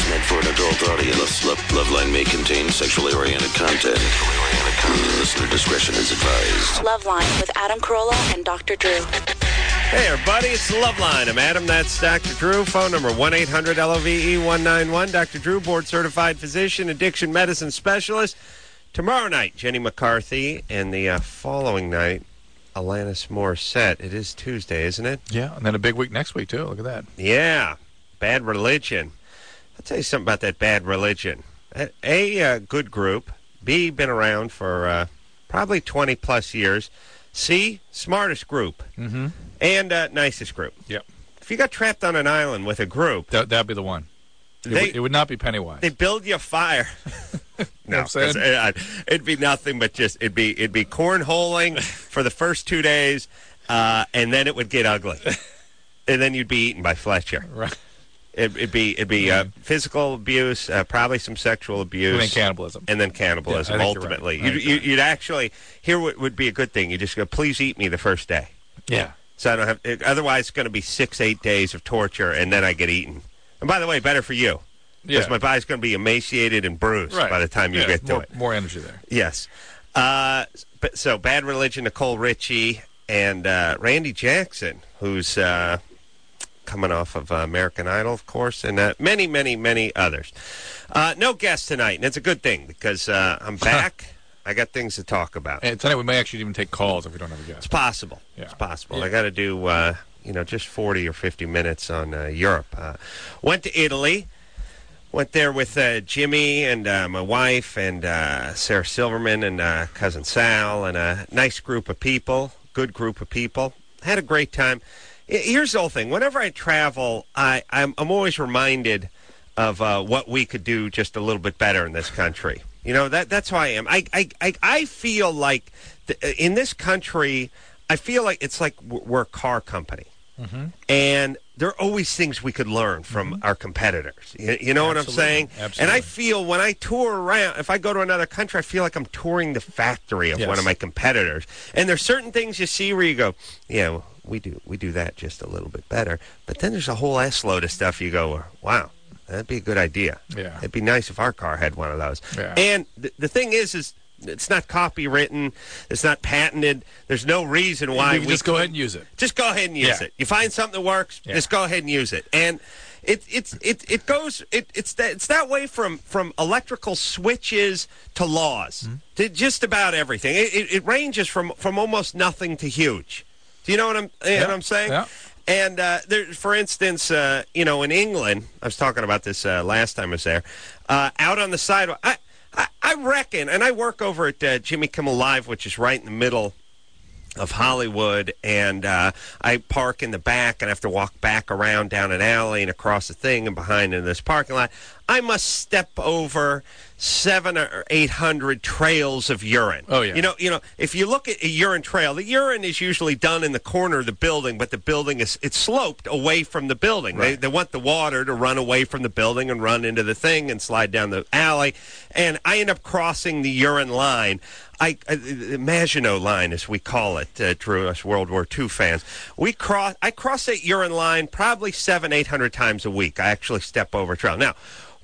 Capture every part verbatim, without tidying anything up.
is meant for an adult audience. Love, Loveline may contain sexually oriented content. Listener discretion is advised. Loveline with Adam Carolla and Doctor Drew. Hey, everybody, it's Loveline. I'm Adam, that's Doctor Drew. Phone number one eight hundred L O V E one nine one. Doctor Drew, board-certified physician, addiction medicine specialist. Tomorrow night, Jenny McCarthy, and the uh, following night, Alanis Morissette. It is Tuesday, isn't it? Yeah, and then a big week next week, too. Look at that. Yeah, Bad Religion. I'll tell you something about that Bad Religion. A, a uh, good group. B, been around for uh, probably twenty-plus years. C, smartest group. Mm-hmm. And uh, nicest group. Yep. If you got trapped on an island with a group... That, that'd be the one. It, they, w- it would not be Pennywise. They build you a fire. No, I'm saying? It, it'd be nothing but just... It'd be it'd be cornholing for the first two days, uh, and then it would get ugly. And then you'd be eaten by Fletcher. Right. It, it'd be it'd be uh, physical abuse, uh, probably some sexual abuse, and then cannibalism, and then cannibalism. Yeah, ultimately, right. you'd, you, you'd actually here would, would be a good thing. You just go, please eat me the first day. Yeah. So I don't have. It, otherwise, it's going to be six, eight days of torture, and then I get eaten. And by the way, better for you, because yeah. my body's going to be emaciated and bruised right. by the time you yeah, get to more, it. More energy there. Yes. Uh, but so Bad Religion, Nicole Richie, and uh, Randy Jackson, who's. Uh, coming off of uh, American Idol, of course, and uh, many, many, many others. Uh, no guests tonight, and it's a good thing because uh, I'm back. I got things to talk about. And tonight we may actually even take calls if we don't have a guest. It's possible. Yeah. It's possible. Yeah. I got to do, uh, you know, just forty or fifty minutes on uh, Europe. Uh, went to Italy. Went there with uh, Jimmy and uh, my wife and uh, Sarah Silverman and uh, cousin Sal and a nice group of people, good group of people. Had a great time. Here's the whole thing. Whenever I travel, I, I'm, I'm always reminded of uh, what we could do just a little bit better in this country. You know, that that's how I am. I, I, I, I feel like the, in this country, I feel like it's like we're a car company. Mm-hmm. And there are always things we could learn from mm-hmm. our competitors. You, you know Absolutely. What I'm saying? Absolutely. And I feel when I tour around, if I go to another country, I feel like I'm touring the factory of yes. one of my competitors. And there's certain things you see where you go, yeah, well, we do we do that just a little bit better. But then there's a whole ass load of stuff you go, wow, that'd be a good idea. Yeah. It'd be nice if our car had one of those. Yeah. And th- the thing is, is it's not copywritten. It's not patented. There's no reason why we, we just go ahead and use it. Just go ahead and use yeah. it. You find something that works, yeah. just go ahead and use it. And it it's it it goes it it's that it's that way from from electrical switches to laws mm-hmm. to just about everything. It, it, it ranges from from almost nothing to huge. Do you know what I'm you yeah. know what I'm saying? Yeah. And uh, there, for instance, uh, you know, in England, I was talking about this uh, last time I was there. Uh, out on the sidewalk, I, I, I reckon, and I work over at uh, Jimmy Kimmel Live, which is right in the middle of Hollywood, and uh, I park in the back and I have to walk back around down an alley and across the thing and behind in this parking lot. I must step over seven or eight hundred trails of urine. Oh yeah. You know, you know, if you look at a urine trail, the urine is usually done in the corner of the building, but the building is it's sloped away from the building. Right. They they want the water to run away from the building and run into the thing and slide down the alley, and I end up crossing the urine line. I, I the Maginot line, as we call it, uh, Drew, us World War Two fans. We cross. I cross that urine line probably seven, eight hundred times a week. I actually step over trail. Now,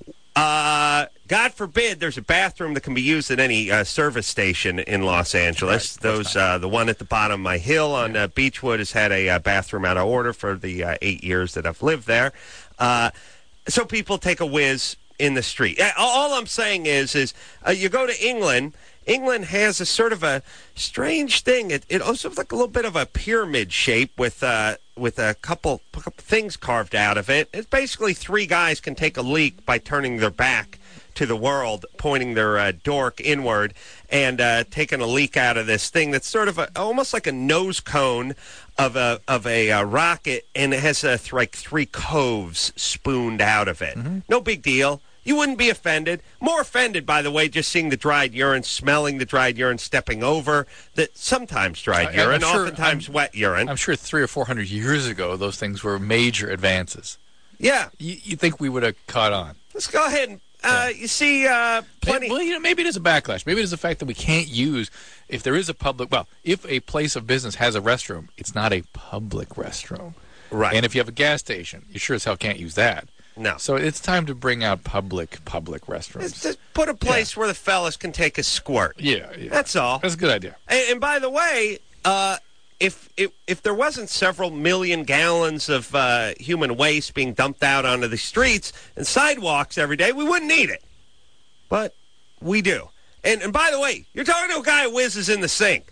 uh, God forbid, there's a bathroom that can be used at any uh, service station in Los Angeles. Right. Those, uh, the one at the bottom of my hill on uh, Beechwood has had a uh, bathroom out of order for the uh, eight years that I've lived there. Uh, so people take a whiz in the street. All I'm saying is, is uh, you go to England. England has a sort of a strange thing. It, it also looks like a little bit of a pyramid shape with uh, with a couple, couple things carved out of it. It's basically three guys can take a leak by turning their back to the world, pointing their uh, dork inward, and uh, taking a leak out of this thing that's sort of a, almost like a nose cone of a of a uh, rocket, and it has uh, th- like three coves spooned out of it. Mm-hmm. No big deal. You wouldn't be offended. More offended, by the way, just seeing the dried urine, smelling the dried urine, stepping over that sometimes dried I, urine, sure, oftentimes I'm, wet urine. I'm sure three or four hundred years ago, those things were major advances. Yeah. You, you think we would have caught on? Let's go ahead and, uh, yeah. you see, uh, plenty. Maybe, well, you know, maybe it is a backlash. Maybe it is the fact that we can't use, if there is a public, well, if a place of business has a restroom, it's not a public restroom. Right. And if you have a gas station, you sure as hell can't use that. No. So it's time to bring out public public restrooms. It's just put a place Yeah. where the fellas can take a squirt. Yeah, yeah. That's all. That's a good idea. And, and by the way, uh, if, if if there wasn't several million gallons of uh, human waste being dumped out onto the streets and sidewalks every day, we wouldn't need it. But we do. And and by the way, you're talking to a guy who whizzes in the sink.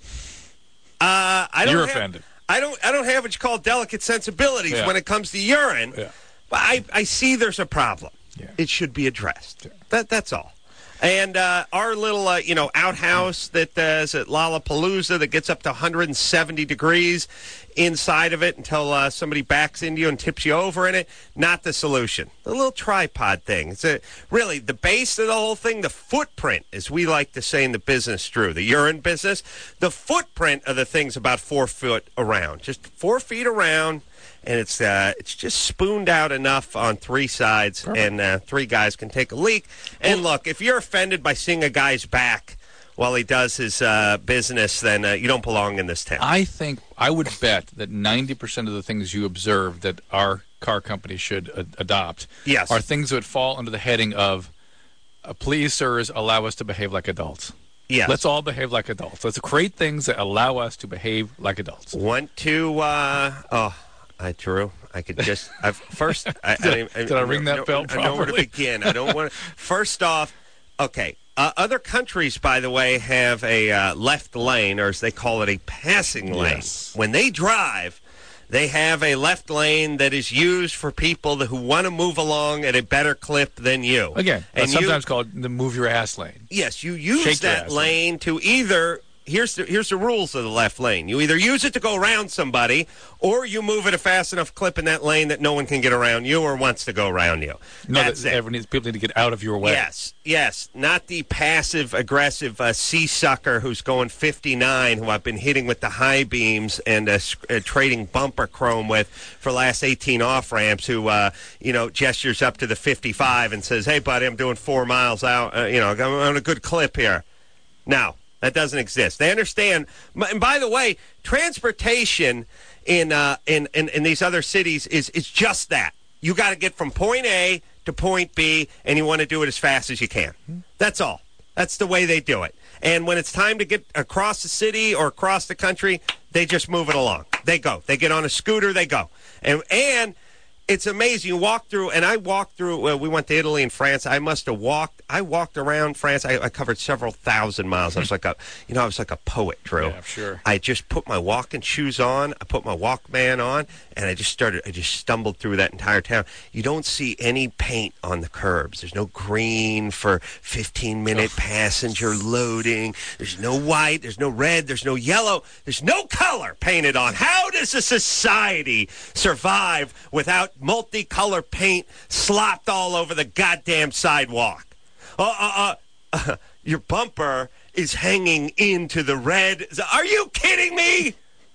Uh, I don't You're have, offended. I don't. I don't have what you call delicate sensibilities Yeah. when it comes to urine. Yeah. But I, I see there's a problem. Yeah. It should be addressed. Yeah. That that's all. And uh, our little, uh, you know, outhouse that uh, is at Lollapalooza that gets up to one hundred seventy degrees inside of it until uh, somebody backs into you and tips you over in it. Not the solution. The little tripod thing. It's a, really the base of the whole thing, the footprint, as we like to say in the business, Drew, the urine business. The footprint of the thing's about four foot around, just four feet around. And it's uh, it's just spooned out enough on three sides, Perfect. and uh, three guys can take a leak. And look, if you're offended by seeing a guy's back while he does his uh, business, then uh, you don't belong in this town. I think I would bet that ninety percent of the things you observe that our car company should a- adopt Yes. are things that would fall under the heading of, uh, please, sirs, allow us to behave like adults. Yes. Let's all behave like adults. Let's create things that allow us to behave like adults. Want to? Uh, oh, I Drew. I could just I've, first. I, Did I- did I ring that know- bell I know where to properly? begin. I don't want. to... First off, okay. Uh, other countries, by the way, have a uh, left lane, or as they call it, a passing lane. Yes. When they drive, they have a left lane that is used for people that, who want to move along at a better clip than you. Again, and that's you- sometimes called the move your ass lane. Yes, you use Shake your that ass. lane to either. Here's the here's the rules of the left lane. You either use it to go around somebody, or you move at a fast enough clip in that lane that no one can get around you or wants to go around you. No, That's that it. everyone needs, people need to get out of your way. Yes, yes, not the passive aggressive uh, sea sucker who's going fifty-nine, who I've been hitting with the high beams and uh, sc- uh, trading bumper chrome with for the last eighteen off ramps. Who uh, you know gestures up to the fifty-five and says, "Hey, buddy, I'm doing four miles out. Uh, you know, I'm on a good clip here." Now. That doesn't exist. They understand. And by the way, transportation in uh, in, in in these other cities is is just that. You got to get from point A to point B, and you want to do it as fast as you can. That's all. That's the way they do it. And when it's time to get across the city or across the country, they just move it along. They go. They get on a scooter. They go. And and. It's amazing. You walk through, and I walked through, uh, we went to Italy and France. I must have walked, I walked around France. I, I covered several thousand miles. I was like a, you know, I was like a poet, Drew. Yeah, sure. I just put my walking shoes on, I put my Walkman on, and I just started, I just stumbled through that entire town. You don't see any paint on the curbs. There's no green for fifteen-minute passenger loading. There's no white. There's no red. There's no yellow. There's no color painted on. How does a society survive without multicolor paint slopped all over the goddamn sidewalk? Uh, uh, uh, your bumper is hanging into the red. Are you kidding me?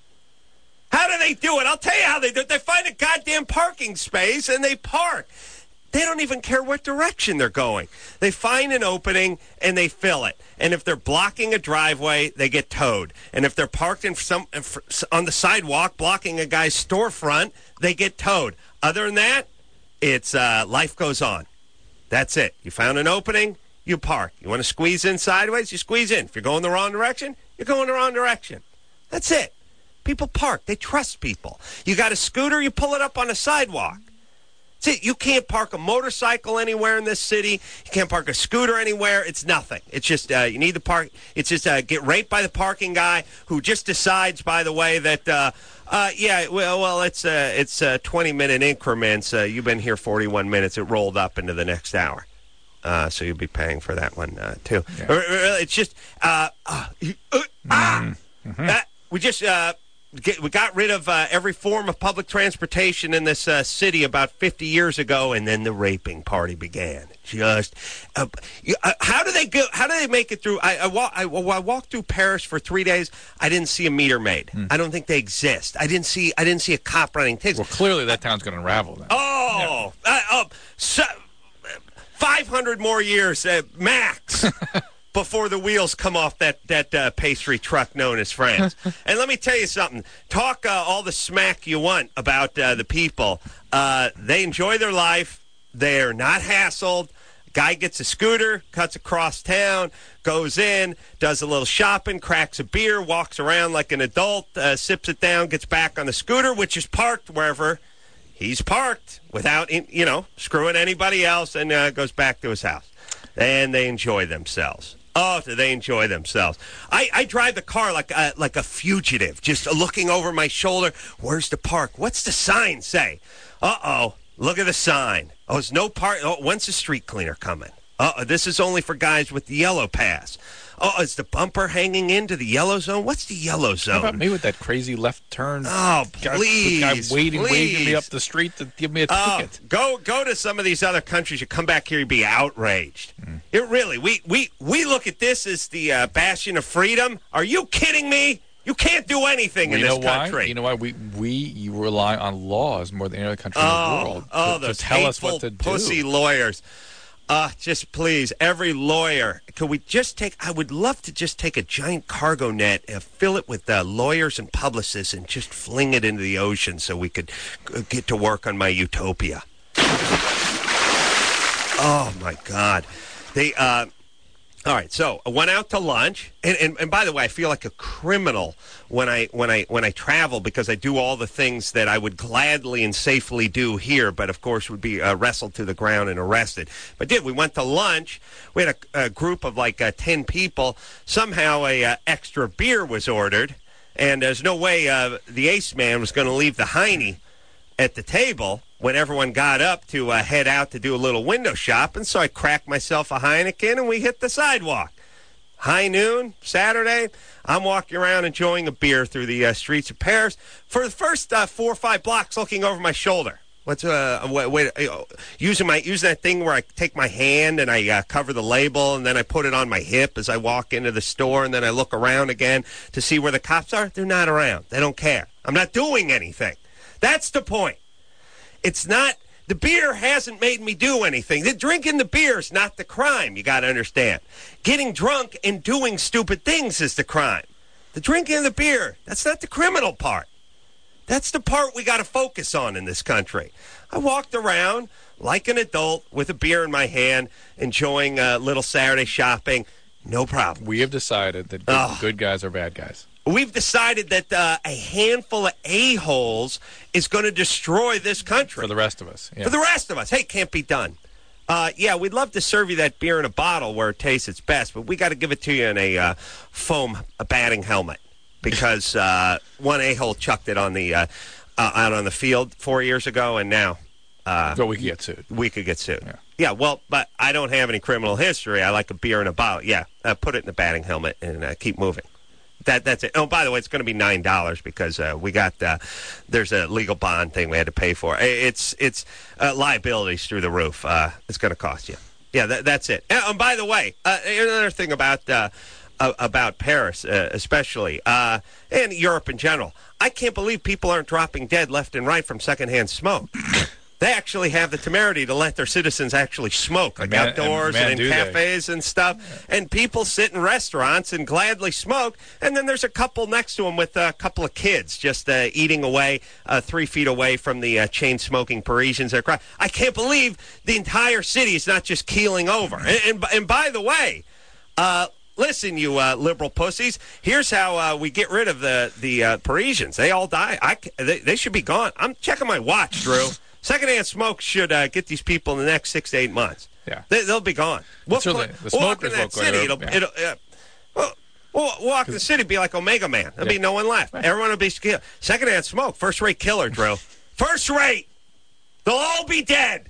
How do they do it? I'll tell you how they do it. They find a goddamn parking space and they park. They don't even care what direction they're going. They find an opening and they fill it. And if they're blocking a driveway, they get towed. And if they're parked in some on the sidewalk blocking a guy's storefront, they get towed. Other than that, it's uh, life goes on. That's it. You found an opening, you park. You want to squeeze in sideways, you squeeze in. If you're going the wrong direction, you're going the wrong direction. That's it. People park. They trust people. You got a scooter, you pull it up on a sidewalk. See, you can't park a motorcycle anywhere in this city. You can't park a scooter anywhere. It's nothing. It's just uh, you need the park. It's just uh, get raped by the parking guy who just decides, by the way, that uh, uh, yeah, well, well, it's uh, it's uh, twenty minute increments. Uh, you've been here forty-one minutes. It rolled up into the next hour, uh, so you'll be paying for that one uh, too. Yeah. Or, or, It's just uh, uh, uh, ah, Mm-hmm. that, we just. Uh, Get, we got rid of uh, every form of public transportation in this uh, city about fifty years ago, and then the raping party began. Just uh, you, uh, how do they go? How do they make it through? I, I, walk, I, I walked through Paris for three days. I didn't see a meter maid. Hmm. I don't think they exist. I didn't see. I didn't see a cop running tickets. Well, clearly that town's going to unravel then. Oh, uh, uh, so, five hundred more years uh, max. Before the wheels come off that, that uh, pastry truck known as France. And let me tell you something. Talk uh, all the smack you want about uh, the people. Uh, they enjoy their life. They're not hassled. Guy gets a scooter, cuts across town, goes in, does a little shopping, cracks a beer, walks around like an adult, uh, sips it down, gets back on the scooter, which is parked wherever he's parked without, you know, screwing anybody else, and uh, goes back to his house. And they enjoy themselves. Oh, do they enjoy themselves. I, I drive the car like a, like a fugitive, just looking over my shoulder. Where's the park? What's the sign say? Uh-oh. Look at the sign. Oh, there's no park. Oh, when's the street cleaner coming? Uh, this is only for guys with the yellow pass. Oh, is the bumper hanging into the yellow zone? What's the yellow zone? How about me with that crazy left turn? Oh, please, guy, guy waiting, please. waving me up the street to give me a oh, ticket. Go, go to some of these other countries. You come back here, you'd be outraged. Mm. It really, we, we, we look at this as the uh, bastion of freedom. Are you kidding me? You can't do anything well, in this know why? country. You know why? We we rely on laws more than any other country oh, in the world oh, to, those to tell us hateful what to do. Pussy lawyers. Uh, just please, every lawyer, could we just take, I would love to just take a giant cargo net and fill it with uh, lawyers and publicists and just fling it into the ocean so we could uh, get to work on my utopia. Oh, my God. They, uh... All right, so I went out to lunch, and, and, and by the way, I feel like a criminal when I when I when I travel because I do all the things that I would gladly and safely do here, but of course would be uh, wrestled to the ground and arrested. But did we went to lunch? We had a, a group of like uh, ten people. Somehow a uh, extra beer was ordered, and there's no way uh, the ace man was going to leave the hiney at the table when everyone got up to uh, head out to do a little window shop, and so I cracked myself a Heineken, and we hit the sidewalk. High noon, Saturday, I'm walking around enjoying a beer through the uh, streets of Paris for the first uh, four or five blocks looking over my shoulder. What's uh, wait, wait uh, using my using that thing where I take my hand and I uh, cover the label, and then I put it on my hip as I walk into the store, and then I look around again to see where the cops are. They're not around. They don't care. I'm not doing anything. That's the point. It's not, the beer hasn't made me do anything. The drinking the beer is not the crime, you got to understand. Getting drunk and doing stupid things is the crime. The drinking of the beer, that's not the criminal part. That's the part we got to focus on in this country. I walked around like an adult with a beer in my hand, enjoying a little Saturday shopping. No problem. We have decided that good, oh. good guys are bad guys. We've decided that uh, a handful of a-holes is going to destroy this country. For the rest of us. Yeah. For the rest of us. Hey, can't be done. Uh, yeah, we'd love to serve you that beer in a bottle where it tastes its best, but we got to give it to you in a uh, foam a batting helmet because uh, one a-hole chucked it on the uh, uh, out on the field four years ago, and now uh, but we could get sued. We could get sued. Yeah. Yeah, well, but I don't have any criminal history. I like a beer in a bottle. Yeah, uh, put it in the batting helmet and uh, keep moving. That that's it. Oh, by the way, it's going to be nine dollars because uh, we got uh, there's a legal bond thing we had to pay for. It's it's uh, liabilities through the roof. Uh, it's going to cost you. Yeah, that, that's it. And, and by the way, uh, another thing about uh, uh, about Paris, uh, especially, uh, and Europe in general, I can't believe people aren't dropping dead left and right from secondhand smoke. They actually have the temerity to let their citizens actually smoke, like man, outdoors and, man, and in cafes and stuff. And people sit in restaurants and gladly smoke. And then there's a couple next to them with a couple of kids just uh, eating away uh, three feet away from the uh, chain-smoking Parisians. They're crying. I can't believe the entire city is not just keeling over. And, and, and by the way, uh, listen, you uh, liberal pussies, here's how uh, we get rid of the, the uh, Parisians. They all die. I, they, they should be gone. I'm checking my watch, Drew. Secondhand smoke should uh, get these people in the next six to eight months. Yeah, they, they'll be gone. We'll, Certainly, put, the we'll walk in smokers that will city. It'll, yeah. it'll, uh, we'll, we'll walk in the city, be like Omega Man. There'll yeah. be no one left. Right. Everyone will be killed. Secondhand smoke, first rate killer, Drew. First rate. They'll all be dead.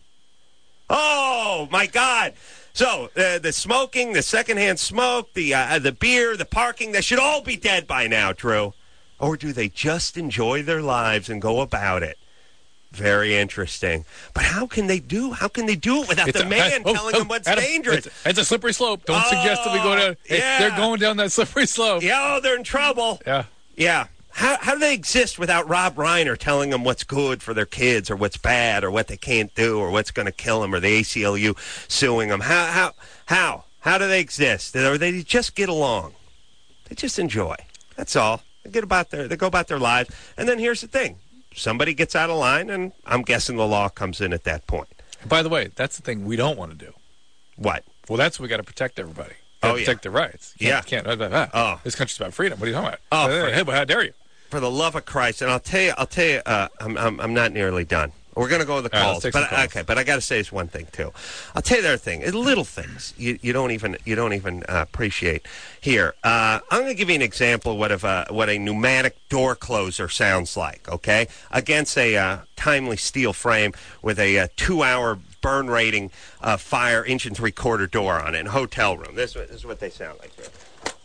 Oh my God. So uh, the smoking, the secondhand smoke, the uh, the beer, the parking, they should all be dead by now, Drew. Or do they just enjoy their lives and go about it? Very interesting. But how can they do How can they do it without it's the a, man oh, telling oh, them what's Adam, dangerous? It's, it's a slippery slope. Don't oh, suggest that we go down. Yeah. They're going down that slippery slope. Yeah, oh, they're in trouble. Yeah. Yeah. How, how do they exist without Rob Reiner telling them what's good for their kids or what's bad or what they can't do or what's going to kill them or the A C L U suing them? How, how, how? How do they exist? Or they just get along? They just enjoy. That's all. They get about their, they go about their lives. And then here's the thing. Somebody gets out of line, and I'm guessing the law comes in at that point. By the way, that's the thing we don't want to do. What? Well, that's what we got to protect everybody. Oh, Gotta yeah. protect their rights. You Yeah. Can't, can't, uh, uh, Oh. This country's about freedom. What are you talking about? Oh, hey, for- hey, well, how dare you? For the love of Christ, and I'll tell you, I'll tell you, uh, I'm, I'm, I'm not nearly done. We're going to go with the All right, calls, let's take but some calls. okay. But I got to say this one thing too. I'll tell you the other thing. It's little things you, you don't even you don't even uh, appreciate. Here, uh, I'm going to give you an example of what of a what a pneumatic door closer sounds like. Okay, against a uh, timely steel frame with a uh, two-hour burn rating uh, fire inch and three-quarter door on it in a hotel room. This, this is what they sound like here.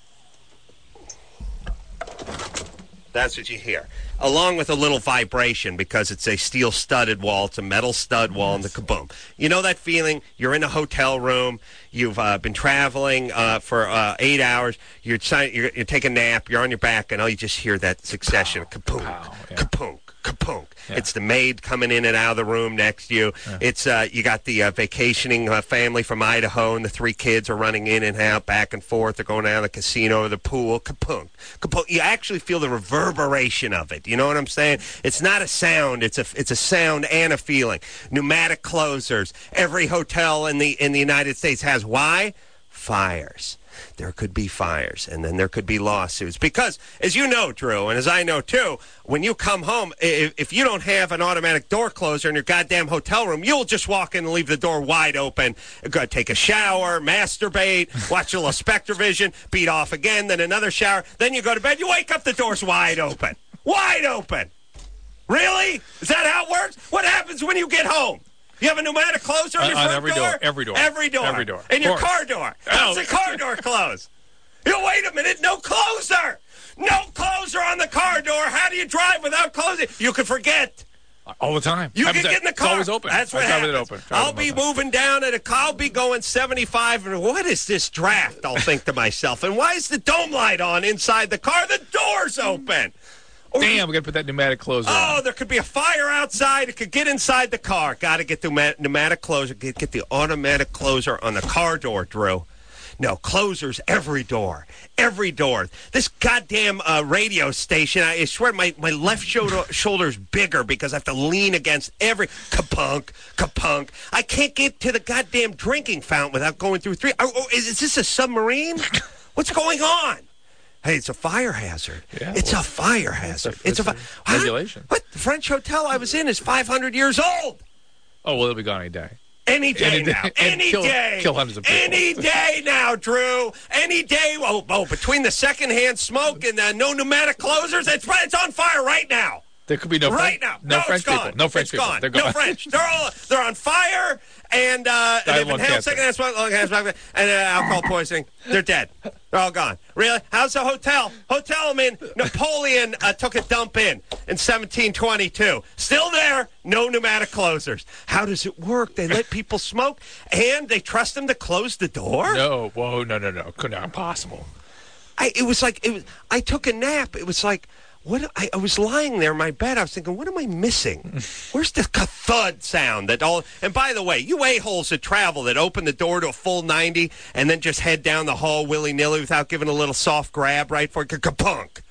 That's what you hear. Along with a little vibration because it's a steel studded wall. It's a metal stud wall and the kaboom. You know that feeling? You're in a hotel room. You've uh, been traveling uh, for uh, eight hours. You're, trying, you're, you're taking a nap. You're on your back, and all you just hear that succession of kapoom, pow, yeah. kapoom, kapoom. Yeah. It's the maid coming in and out of the room next to you. Yeah. It's uh, you got the uh, vacationing uh, family from Idaho, and the three kids are running in and out, back and forth. They're going down to the casino or the pool. Kapoom, kapoom. You actually feel the reverberation of it. You know what I'm saying? It's not a sound. It's a it's a sound and a feeling. Pneumatic closers. Every hotel in the in the United States has. Why? Fires. There could be fires, and then there could be lawsuits. Because, as you know, Drew, and as I know, too, when you come home, if, if you don't have an automatic door closer in your goddamn hotel room, you'll just walk in and leave the door wide open, go take a shower, masturbate, watch a little Spectrovision, beat off again, then another shower, then you go to bed, you wake up, the door's wide open. Wide open! Really? Is that how it works? What happens when you get home? You have a pneumatic closer on, On- your on front every door? door, every door. Every door. Every door. And your Of course. car door. How's Oh. the car door close? You wait a minute, no closer! No closer on the car door. How do you drive without closing? You can forget. All the time. You Happens can get in the It's car. always open. That's what I drive happens. with it open. Drive I'll with it be open. moving down at a I'll be going seventy-five, and what is this draft? I'll think to myself. And why is the dome light on inside the car? The door's open. Or you- Damn, we got to put that pneumatic closer Oh, on. there could be a fire outside. It could get inside the car. Got to get the pneumatic- pneumatic closer. Get, get the automatic closer on the car door, Drew. No, closers every door. Every door. This goddamn uh, radio station, I swear my, my left shoulder shoulder's bigger because I have to lean against every kapunk, kapunk. I can't get to the goddamn drinking fountain without going through three. Oh, oh, is, is this a submarine? What's going on? Hey, it's a fire hazard. Yeah, it's well, a fire hazard. It's, it's a, a fi- regulation. Huh? What? The French hotel I was in is five hundred years old. Oh, well, it'll be gone any day. Any day Any day. now. And Any kill- day. kill hundreds of people. Any day now, Drew. Any day. Oh, oh between the secondhand smoke and uh, no pneumatic closers, it's, it's on fire right now. There could be no right French, now. no, no French it's gone. people. No French it's people. Gone. They're gone. No French. They're all they're on fire and uh, they've one inhaled cancer. secondhand smoke, secondhand smoke, and uh, alcohol poisoning. They're dead. They're all gone. Really? How's the hotel? Hotel I'm in, Napoleon uh, took a dump in in seventeen twenty-two. Still there. No pneumatic closers. How does it work? They let people smoke and they trust them to close the door? No, whoa, no, no, no. Could not impossible. I, it was like it was. I took a nap. It was like what? I, I was lying there in my bed. I was thinking, what am I missing? Where's the thud sound that all? And by the way, you a holes that travel that open the door to a full ninety and then just head down the hall willy nilly without giving a little soft grab right for kapunk.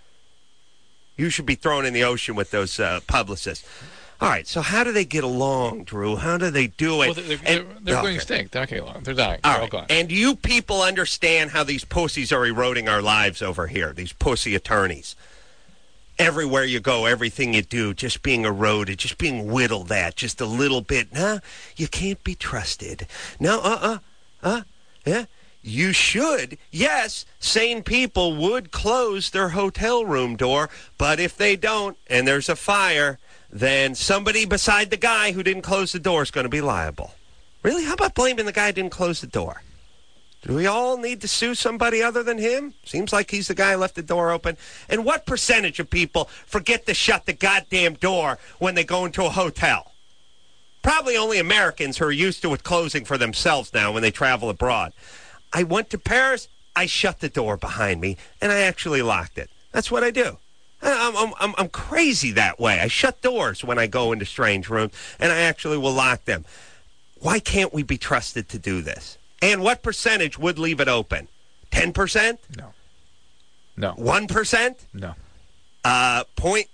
You should be thrown in the ocean with those uh, publicists. All right, so how do they get along, Drew? How do they do it? Well, they're, they're, And- they're going okay. extinct. They're not getting along. They're dying. All They're all right. gone. And you people understand how these pussies are eroding our lives over here, these pussy attorneys. Everywhere you go, everything you do, just being eroded, just being whittled at, just a little bit. Nah, you can't be trusted. No, uh-uh, uh, yeah. You should. Yes, sane people would close their hotel room door, but if they don't and there's a fire, then somebody beside the guy who didn't close the door is going to be liable. Really? How about blaming the guy who didn't close the door? Do we all need to sue somebody other than him? Seems like he's the guy who left the door open. And what percentage of people forget to shut the goddamn door when they go into a hotel? Probably only Americans who are used to it closing for themselves now when they travel abroad. I went to Paris, I shut the door behind me, and I actually locked it. That's what I do. I'm, I'm, I'm, I'm crazy that way. I shut doors when I go into strange rooms, and I actually will lock them. Why can't we be trusted to do this? And what percentage would leave it open? ten percent? No. No. one percent? No. Uh, point,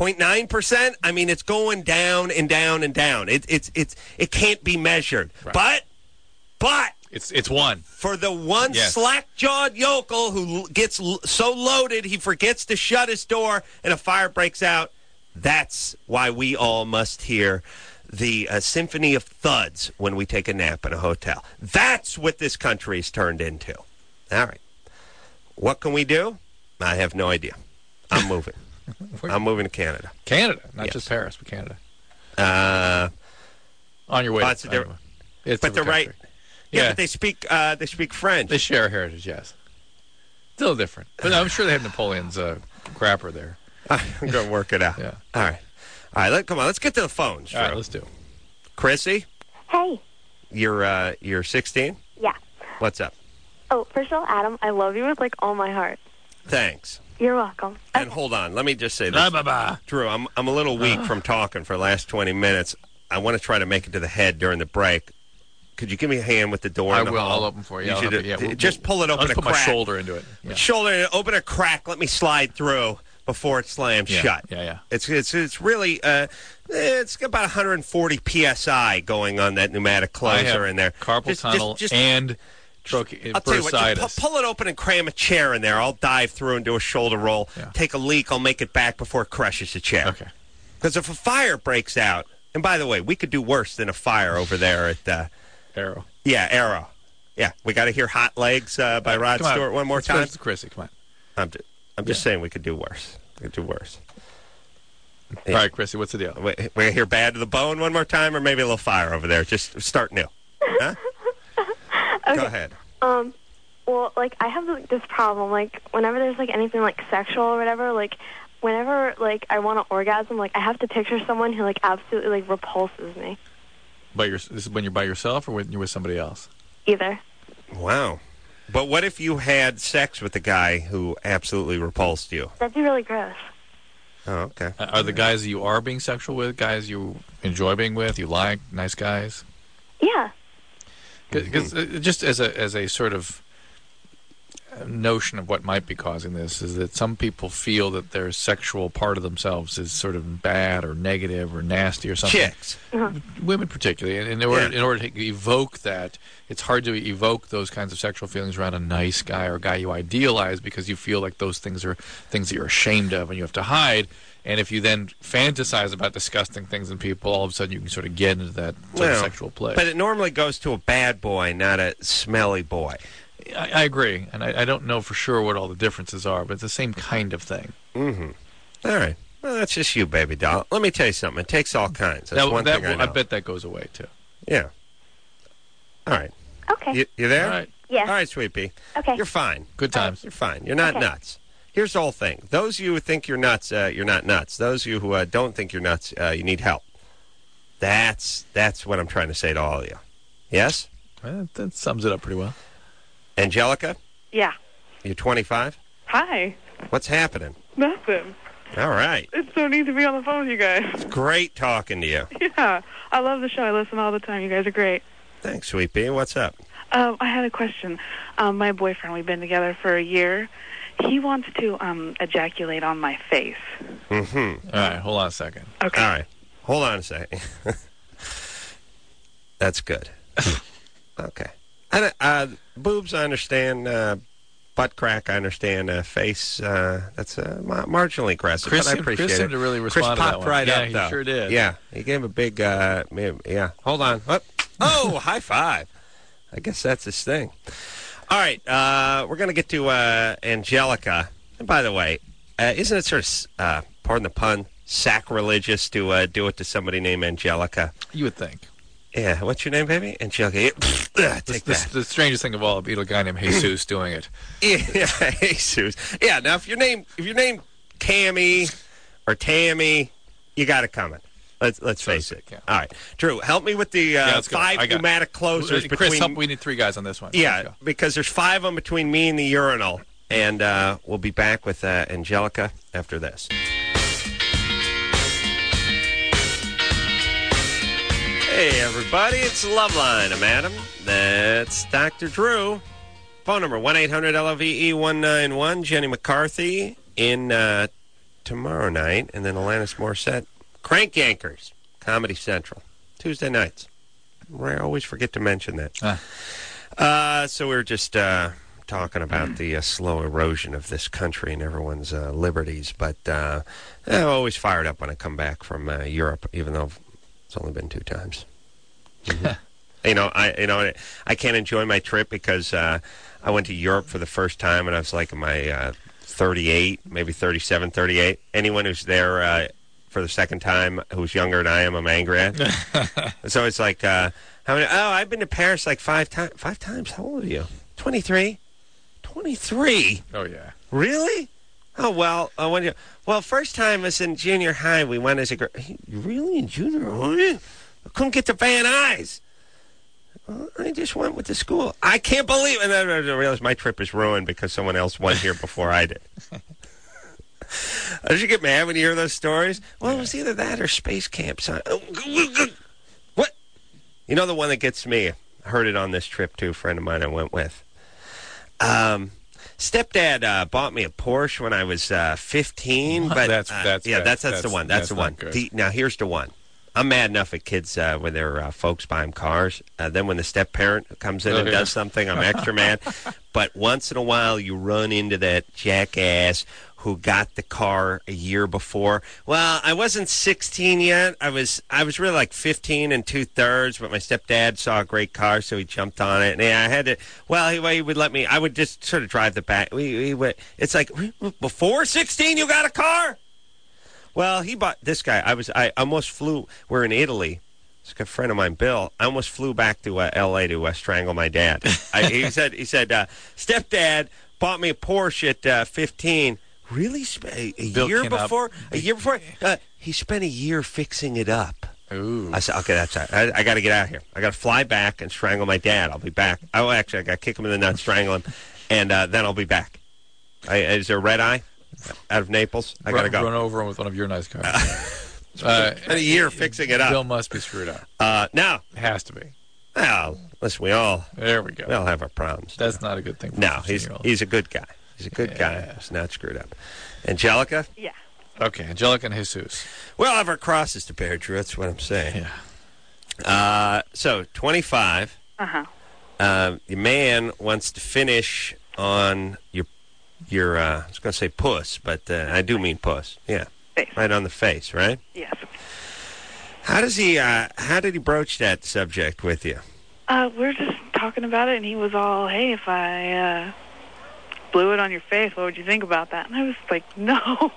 point nine percent. I mean, it's going down and down and down. It, it's it's it can't be measured. Right. But but It's it's one. for the one Yes. slack-jawed yokel who l- gets l- so loaded he forgets to shut his door and a fire breaks out, that's why we all must hear the uh, symphony of thuds when we take a nap in a hotel. That's what this country's turned into. All right. What can we do? I have no idea. I'm moving. I'm moving to Canada. Canada, not Yes. just Paris, but Canada. Uh, On your way. Lots to, of different- it's but they're different right. country. yeah, Yeah, but they speak. Uh, they speak French. they share heritage. Yes, still different. But I'm sure they have Napoleon's uh, grapper there. I'm going to work it out. Yeah. All right. All right. Let, come on. Let's get to the phones. All right, Drew. let's do it. Chrissy, Hey. you're uh, you're sixteen. Yeah. What's up? Oh, first of all, Adam, I love you with like all my heart. Thanks. You're welcome. And hold on. Let me just say Blah, this. blah, blah. Drew, I'm I'm a little weak from talking for the last twenty minutes. I want to try to make it to the head during the break. Could you give me a hand with the door? I in the will. hall? I'll open for you. I'll should, help you. Yeah, uh, we'll- just pull it I'll open just a put crack. my shoulder into it. Yeah. Shoulder, open a crack. Let me slide through before it slams Yeah, shut. yeah, yeah. It's it's it's really uh, it's got about one hundred forty P S I going on that pneumatic I closer have in there. carpal Just- tunnel just- just- and troche- I'll tell you what, bursitis. just pu- pull it open and cram a chair in there. I'll dive through and do a shoulder roll. Yeah. Take a leak. I'll make it back before it crushes the chair. Okay. Because if a fire breaks out, and by the way, we could do worse than a fire over there at, uh, Arrow. yeah, Arrow. Yeah, we got to hear Hot Legs uh, by Rod Come on. Stewart one more Let's time. go to Chrissy, come on. I'm, ju- I'm just Yeah. saying we could do worse. We could do worse. All right, Chrissy, what's the deal? We, we gonna hear Bad to the Bone one more time, or maybe a little fire over there. Just start new. Huh? Go ahead. Um, well, like I have like, this problem. Like whenever there's like anything like sexual or whatever, like whenever like I want to orgasm, like I have to picture someone who like absolutely like repulses me. By your, this is when you're by yourself or when you're with somebody else? Either. Wow. But what if you had sex with a guy who absolutely repulsed you? That'd be really gross. Oh, okay. Uh, Are the guys that you are being sexual with guys you enjoy being with, you like, nice guys? Yeah. Because uh, just as a as a sort of uh, notion of what might be causing this is that some people feel that their sexual part of themselves is sort of bad or negative or nasty or something. Chicks. Women particularly, and in order Yeah. in order to evoke that, it's hard to evoke those kinds of sexual feelings around a nice guy or a guy you idealize because you feel like those things are things that you're ashamed of and you have to hide. And if you then fantasize about disgusting things in people, all of a sudden you can sort of get into that sort of Well, sexual play. But it normally goes to a bad boy, not a smelly boy. I, I agree, and I, I don't know for sure what all the differences are, but it's the same kind of thing. Mm-hmm. All right. Well, that's just you, baby doll. Let me tell you something. It takes all kinds. That's That, one that thing I will- know. I bet that goes away too. Yeah. All right. Okay. You, you there? All right, Yeah. All right, sweet pea. Okay. You're fine. good times. You're fine. You're not Okay. nuts. Here's the whole thing. Those of you who think you're nuts, uh, you're not nuts. Those of you who uh, don't think you're nuts, uh, you need help. That's that's what I'm trying to say to all of you. Yes? Well, that sums it up pretty well. Angelica, Yeah. you're twenty-five? Hi. What's happening? Nothing. All right. It's so neat to be on the phone with you guys. Great talking to you. Yeah. I love the show. I listen all the time. You guys are great. Thanks, sweet pea. What's up? Um, I had a question. Um, my boyfriend, we've been together for a year. He wants to um, ejaculate on my face. Mm-hmm. All right, hold on a second. Okay. All right. Hold on a second. That's good. Okay. And, uh, boobs, I understand. Uh, butt crack, I understand. Uh, face, uh, that's uh, ma- marginally aggressive, Chris but I seemed- Chris appreciate seemed it. to really Chris respond to that popped one. right Yeah, up, he though. sure did. Yeah, he gave a big, uh, yeah. Hold on. Oh, oh high five. I guess that's his thing. All right, uh, we're going to get to uh, Angelica. And by the way, uh, isn't it sort of, uh, pardon the pun, sacrilegious to uh, do it to somebody named Angelica? You would think. Yeah, what's your name, baby? Angelica. Yeah, ugh, The, take the, that. the strangest thing of all, be a guy named Jesus doing it. Yeah, Jesus. Yeah, now if your name if your name Tammy or Tammy, you got it coming. Let's let's face sick, it. yeah. All right, Drew, help me with the uh, Yeah, let's go. five I got it. pneumatic closers Chris, between. help, we need three guys on this one. Let's yeah, go. because there's five of them between me and the urinal, and uh, we'll be back with uh, Angelica after this. Hey, everybody, it's Loveline. I'm Adam. That's Doctor Drew. Phone number one eight hundred L O V E one nine one. Jenny McCarthy in uh, tomorrow night, and then Alanis Morissette. Crank Yankers, Comedy Central, Tuesday nights. I always forget to mention that. Ah. Uh, so we we're just uh, talking about the uh, slow erosion of this country and everyone's uh, liberties. But uh, I'm always fired up when I come back from uh, Europe, even though it's only been two times. Mm-hmm. you know, I you know I can't enjoy my trip because uh, I went to Europe for the first time, and I was like in my uh, thirty-eight, maybe thirty-seven, thirty-eight. Anyone who's there uh, for the second time who's younger than I am, I'm angry at. So it's like, uh, how many? Oh, I've been to Paris like five times. Five times? How old are you? twenty-three? twenty-three? Oh, yeah. Really? Oh, well, uh, when you, well, first time was in junior high. We went as a girl. Really? In junior high? I couldn't get to Van Nuys. Well, I just went with the school. I can't believe it. And then I realized my trip is ruined because someone else went here before I did. Don't you get mad when you hear those stories? Well, yeah. It was either that or space camp. What? You know the one that gets me? I heard it on this trip, too, a friend of mine I went with. Um, stepdad uh, bought me a Porsche when I was uh, fifteen. But that's, uh, that's, yeah, that's, that's, that's the one. That's, that's the one. The, now, here's the one. I'm mad enough at kids uh, when their uh, folks buy them cars. Uh, then when the step-parent comes in oh, and yeah. does something, I'm extra mad. But once in a while, you run into that jackass who got the car a year before. Well, I wasn't sixteen yet. I was I was really like fifteen and two-thirds, but my stepdad saw a great car, so he jumped on it. And yeah, I had to, well, he, he would let me, I would just sort of drive the back. We, we would, it's like, before sixteen, you got a car? Well, he bought this guy. I was. I almost flew. We're in Italy. It's a friend of mine, Bill. I almost flew back to uh, L A to uh, strangle my dad. I, he said. He said, uh, "Stepdad bought me a Porsche at uh, fifteen. Really? A, a year before? A year before? Uh, he spent a year fixing it up." Ooh. I said, "Okay, that's right. I, I got to get out of here. I got to fly back and strangle my dad. I'll be back. Oh, actually, I got to kick him in the nuts, strangle him, and uh, then I'll be back." I, is there a red eye? Out of Naples, I gotta go. Run over him with one of your nice cars. uh, a year fixing it up. Bill must be screwed up. Uh, now it has to be. Well, listen, we all there we go. We all have our problems. That's not a good thing. For no, he's he's a good guy. He's a good yeah. guy. He's not screwed up. Angelica. Yeah. Okay, Angelica and Jesus. We all have our crosses to bear, Drew. That's what I'm saying. Yeah. Uh, so twenty-five. Uh huh. Uh, your man wants to finish on your. Your, uh, I was going to say puss, but uh, I do mean puss. Yeah, face. Right on the face, right? Yes. How does he? Uh, how did he broach that subject with you? Uh, we're just talking about it, and he was all, "Hey, if I uh, blew it on your face, what would you think about that?" And I was like, "No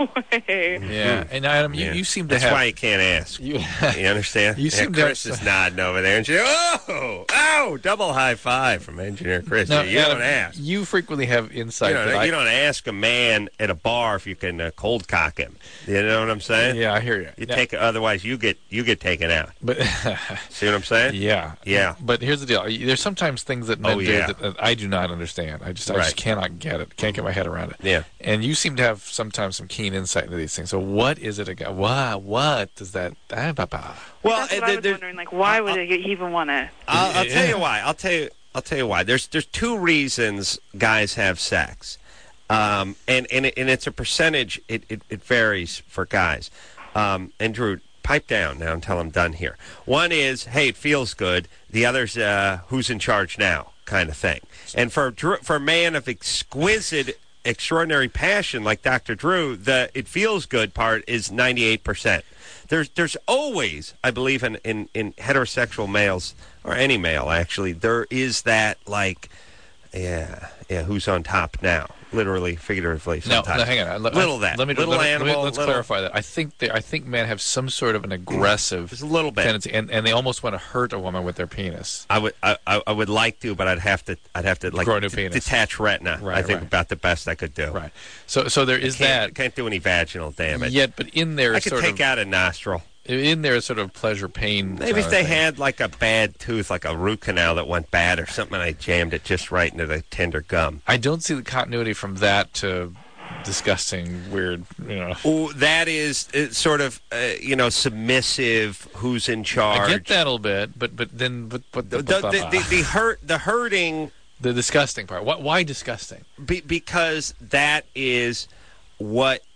way." Yeah, and Adam, you, yeah. you seem to That's have. That's why you can't ask. You, you understand? You yeah, seem Chris to is nodding over there, and she, oh, oh, double high five from Engineer Chris. No, you Adam, don't ask. You frequently have insight. You, know, that you I, don't ask a man at a bar if you can uh, cold cock him. You know what I'm saying? Yeah, I hear you. You yeah. take, otherwise you get you get taken out. But see what I'm saying? Yeah, yeah. But here's the deal: there's sometimes things that men oh, do yeah. that, that I do not understand. I just I right. just cannot get it. Can't get my head around it. Yeah. And you seem to have sometimes some keen insight into these things. So what is it? Again? What what does that? Ah, bah, bah. Well, that's what uh, I was wondering. Like, why would he even want to? I'll, I'll tell you why. I'll tell you. I'll tell you why. There's there's two reasons guys have sex, um, and and, it, and it's a percentage. It, it, it varies for guys. Um, and Drew, pipe down now until I'm done here. One is, hey, it feels good. The other's, uh, who's in charge now, kind of thing. And for for a man of exquisite, extraordinary passion like Doctor Drew, the it feels good part is ninety-eight percent. There's there's always, I believe, in, in, in heterosexual males, or any male, actually, there is that, like, yeah, yeah, who's on top now? Literally, figuratively, sometimes. No, no, hang on. Let, little that. Let me, little let me, animal. Let me, let's little, clarify that. I think they, I think men have some sort of an aggressive just a little bit. tendency, and, and they almost want to hurt a woman with their penis. I would, I, I would like to, but I'd have to, I'd have to like grow a new d- penis. detach retina. Right, I think right. about the best I could do. Right. So, so there is I can't, that. Can't do any vaginal damage. Yet, but in there, I could sort take of, out a nostril. in there, is sort of pleasure pain. Maybe if they thing. had like a bad tooth, like a root canal that went bad or something, and I jammed it just right into the tender gum. I don't see the continuity from that to disgusting, weird, you know. Oh, that is uh, sort of, uh, you know, submissive. Who's in charge? I get that a little bit, but but then but but the the, the, the, the hurt the hurting. The disgusting part. Why, why disgusting? Be, because that is what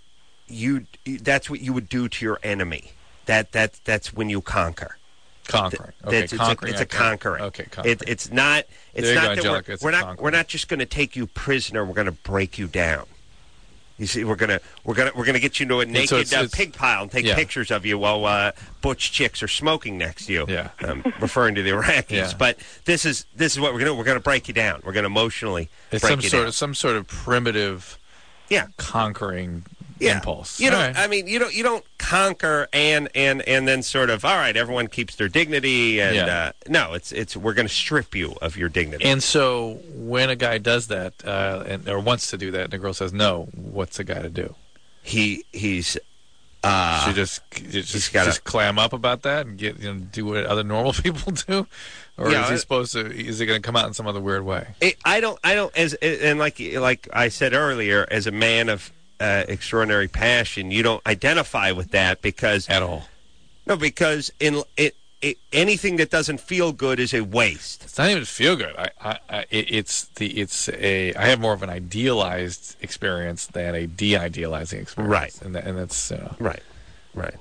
you that's what you would do to your enemy. That that that's when you conquer. Conquering. Okay, It's, conquering. it's a, it's a conquering. Okay, conquering. It, it's not. It's There you not go, that Angelica, we're, it's we're a not. conquering. We're not just going to take you prisoner. We're going to break you down. You see, we're gonna we're gonna we're gonna get you into a naked so it's- uh, it's- pig pile and take yeah. pictures of you while uh, butch chicks are smoking next to you. Yeah. um, referring to the Iraqis. Yeah. But this is this is what we're gonna do. We're gonna break you down. We're gonna emotionally It's break some you sort down. of some sort of primitive yeah. conquering Yeah. impulse. You All don't. right. I mean, you don't. You don't conquer and and and then sort of. All right, everyone keeps their dignity, and Yeah. uh, no, it's it's. We're going to strip you of your dignity. And so when a guy does that, uh, and or wants to do that, and the girl says no, what's the guy to do? he he's. Uh, Should just just, gotta- just clam up about that and get you know do what other normal people do, or Yeah, is he uh, supposed to? Is it going to come out in some other weird way? it, I don't. I don't. As and like like I said earlier, as a man of uh, extraordinary passion, you don't identify with that because At all? no, because in it, it anything that doesn't feel good is a waste. It's not even feel good. I, I, I it, it's the it's a. I have more of an idealized experience than a de-idealizing experience. Right. and that, and that's you know, Right, right.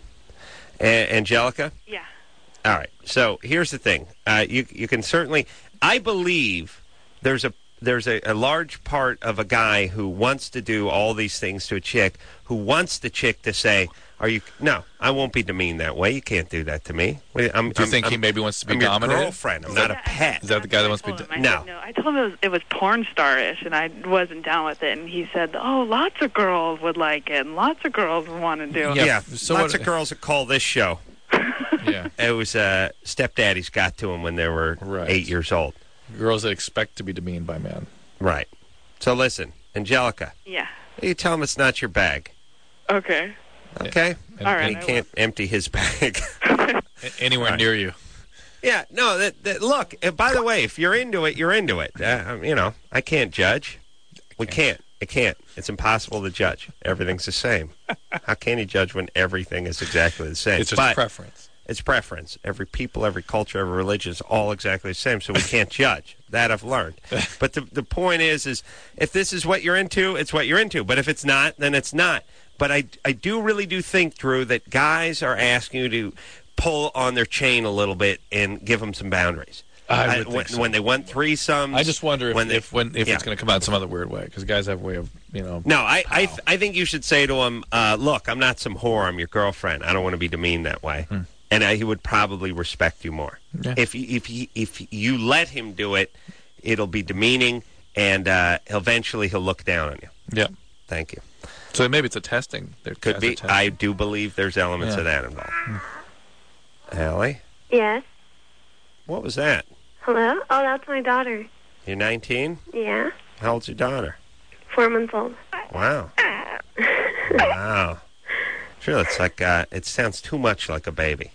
A- Angelica. Yeah. All right. So here's the thing. Uh, you you can certainly. I believe there's a there's a, a large part of a guy who wants to do all these things to a chick, who wants the chick to say, "Are you? No, I won't be demeaned that way. You can't do that to me." I'm, Do you I'm- think he I'm- maybe wants to be I'm your dominated? girlfriend. I'm not a pet. Is that the guy that wants to be? I told Do- him, I No. said, no. I told him it was, it was porn star-ish, and I wasn't down with it. And he said, oh, lots of girls would like it, and lots of girls would want to do it. Yeah, Yeah, so lots what- of girls that call this show. yeah, It was uh, stepdaddies got to him when they were Right. eight years old. girls that expect to be demeaned by men. Right. So listen, Angelica, Yeah. you tell him it's not your bag. Okay. Okay. And- All right. And he I can't empty his bag. A- Anywhere Right. near you. Yeah, no, that, that look, uh, by the way, if you're into it, you're into it. Uh, um, you know, I can't judge. We can't. I can't. It's impossible to judge. Everything's the same. How can you judge when everything is exactly the same? It's just But preference. it's preference. Every people, every culture, every religion is all exactly the same, so we can't judge. That I've learned. But the the point is, is if this is what you're into, it's what you're into. But if it's not, then it's not. But I, I do really do think, Drew, that guys are asking you to pull on their chain a little bit and give them some boundaries. I would when, think so. when they want threesomes. I just wonder if when they- if, when, if yeah. it's going to come out some other weird way because guys have a way of you know. No, I I, Pow. I think you should say to him, uh, look, I'm not some whore. I'm your girlfriend. I don't want to be demeaned that way. Hmm. And uh, he would probably respect you more. Yeah. If you, if you, if you let him do it, it'll be demeaning, and uh, eventually he'll look down on you. Yeah. Thank you. So maybe it's a testing. They're Could guys are be. testing. I do believe there's elements Yeah. of that involved. Allie, Yes. what was that? Hello? Oh, that's my daughter. You're nineteen? Yeah. How old's your daughter? Four months old. Wow. Wow. Sure, it's like, uh, it sounds too much like a baby.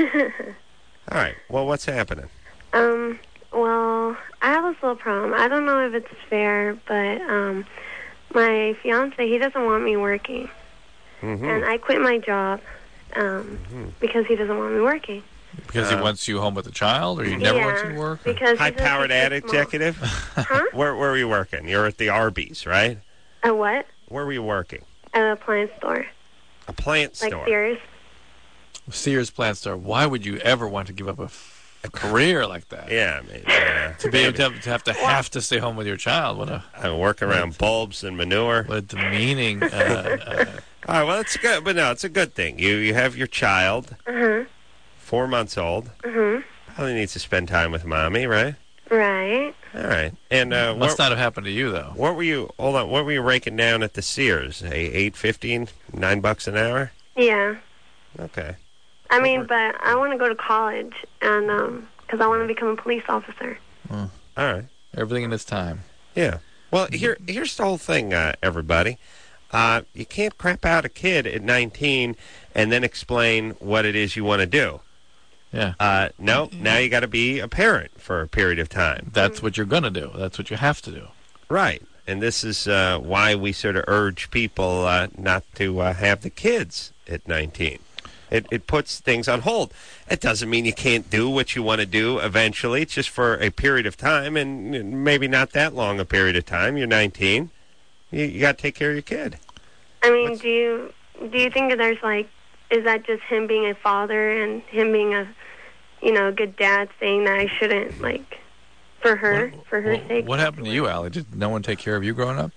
All right. Well, what's happening? Um, well, I have this little problem. I don't know if it's fair, but um, my fiance, he doesn't want me working. Mm-hmm. And I quit my job um, because he doesn't want me working. because he Uh, wants you home with the child, or he never yeah, wants you to work. or- Because he says High-powered he's ad too small. executive? Huh? Where, where were you working? You're at the Arby's, right? A what? Where were you working? At an appliance store. A plant Like store. Sears. Sears plant store. Why would you ever want to give up a, f- a career like that? Yeah, I mean, uh, To be able to have to have to, have to stay home with your child. What a I work around bulbs and manure. what a demeaning. Uh, All right, well, it's good, but no, it's a good thing. You you have your child, Uh-huh. four months old. Uh-huh. Probably needs to spend time with mommy, right? Right. All right, and uh, uh, must what, not have happened to you though. what were you? Hold on, what were you raking down at the Sears? A eight fifteen, nine bucks an hour. Yeah. Okay. I What mean, were- but I want to go to college, and um, because I want to become a police officer. All right. Everything in its time. Yeah. Well, here here's the whole thing, uh, everybody. Uh, you can't crap out a kid at nineteen and then explain what it is you want to do. Yeah, Uh, no, now you got to be a parent for a period of time. that's what you're gonna do. That's what you have to do. Right. And this is uh, why we sort of urge people uh, not to uh, have the kids at nineteen. It, it puts things on hold. It doesn't mean you can't do what you want to do eventually. It's just for a period of time, and maybe not that long a period of time. You're nineteen. You, you got to take care of your kid. I mean, What's- do you do you think that there's like, is that just him being a father and him being a, you know, a good dad, saying that I shouldn't, like, for her, What- for her what, sake? What happened to you, Allie? Did no one take care of you growing up?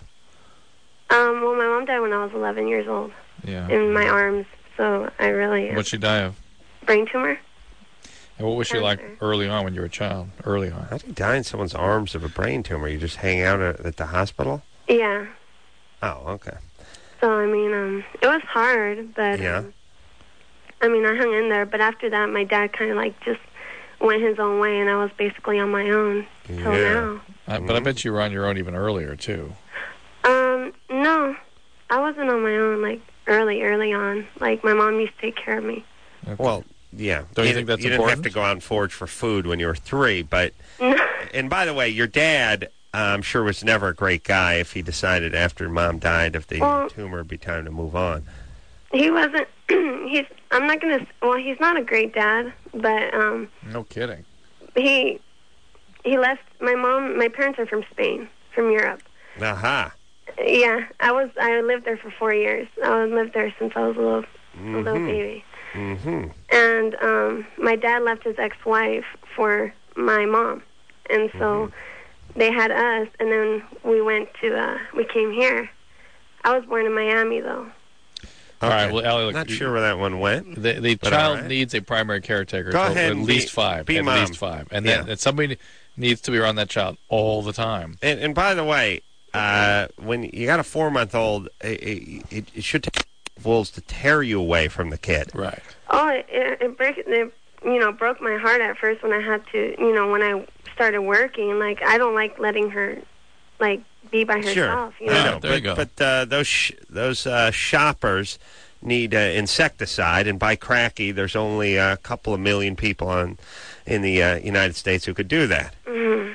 Um, well, my mom died when I was eleven years old Yeah. in my arms, so I really, What'd she die of? brain tumor. And what was she like Cancer. early on when you were a child? Early on. How do you die in someone's arms of a brain tumor? You just hang out at, at the hospital? Yeah. Oh, okay. So, I mean, um, it was hard, but, Yeah. um, I mean, I hung in there, but after that, my dad kind of, like, just went his own way, and I was basically on my own till Yeah. now. I, but I bet you were on your own even earlier, too. Um, no, I wasn't on my own, like, early, early on. Like, my mom used to take care of me. Okay. Well, yeah. Don't you think that's You didn't have important? to go out and forage for food when you were three, but... And by the way, your dad, uh, I'm sure, was never a great guy if he decided after Mom died of the Well- tumor it'd be time to move on. He wasn't, he's, I'm not going to, well, he's not a great dad, but, um, No kidding. he, he left, my mom, my parents are from Spain, from Europe. Aha. Yeah, I was, I lived there for four years. I lived there since I was a little, a little baby. Mm-hmm. And um, my dad left his ex-wife for my mom, and so they had us. And then we went to, uh, we came here. I was born in Miami, though. All right, well, Allie, look, Not you- sure where that one went. The, the But child all right. needs a primary caretaker. Go so ahead At and least be- five. be at mom. least five. And then Yeah. and somebody needs to be around that child all the time. And, and by the way, uh, when you got a four-month-old, it, it, it should take wolves to tear you away from the kid. Right. Oh, it, it, it, break, it, you know, broke my heart at first when I had to, you know, when I started working. Like, I don't like letting her, like, be by herself. Sure, You know? I know, Right, there but, you go. but uh, those sh- those uh, shoppers need uh, insecticide, and by cracky, there's only a couple of million people on in the uh, United States who could do that. Mm-hmm.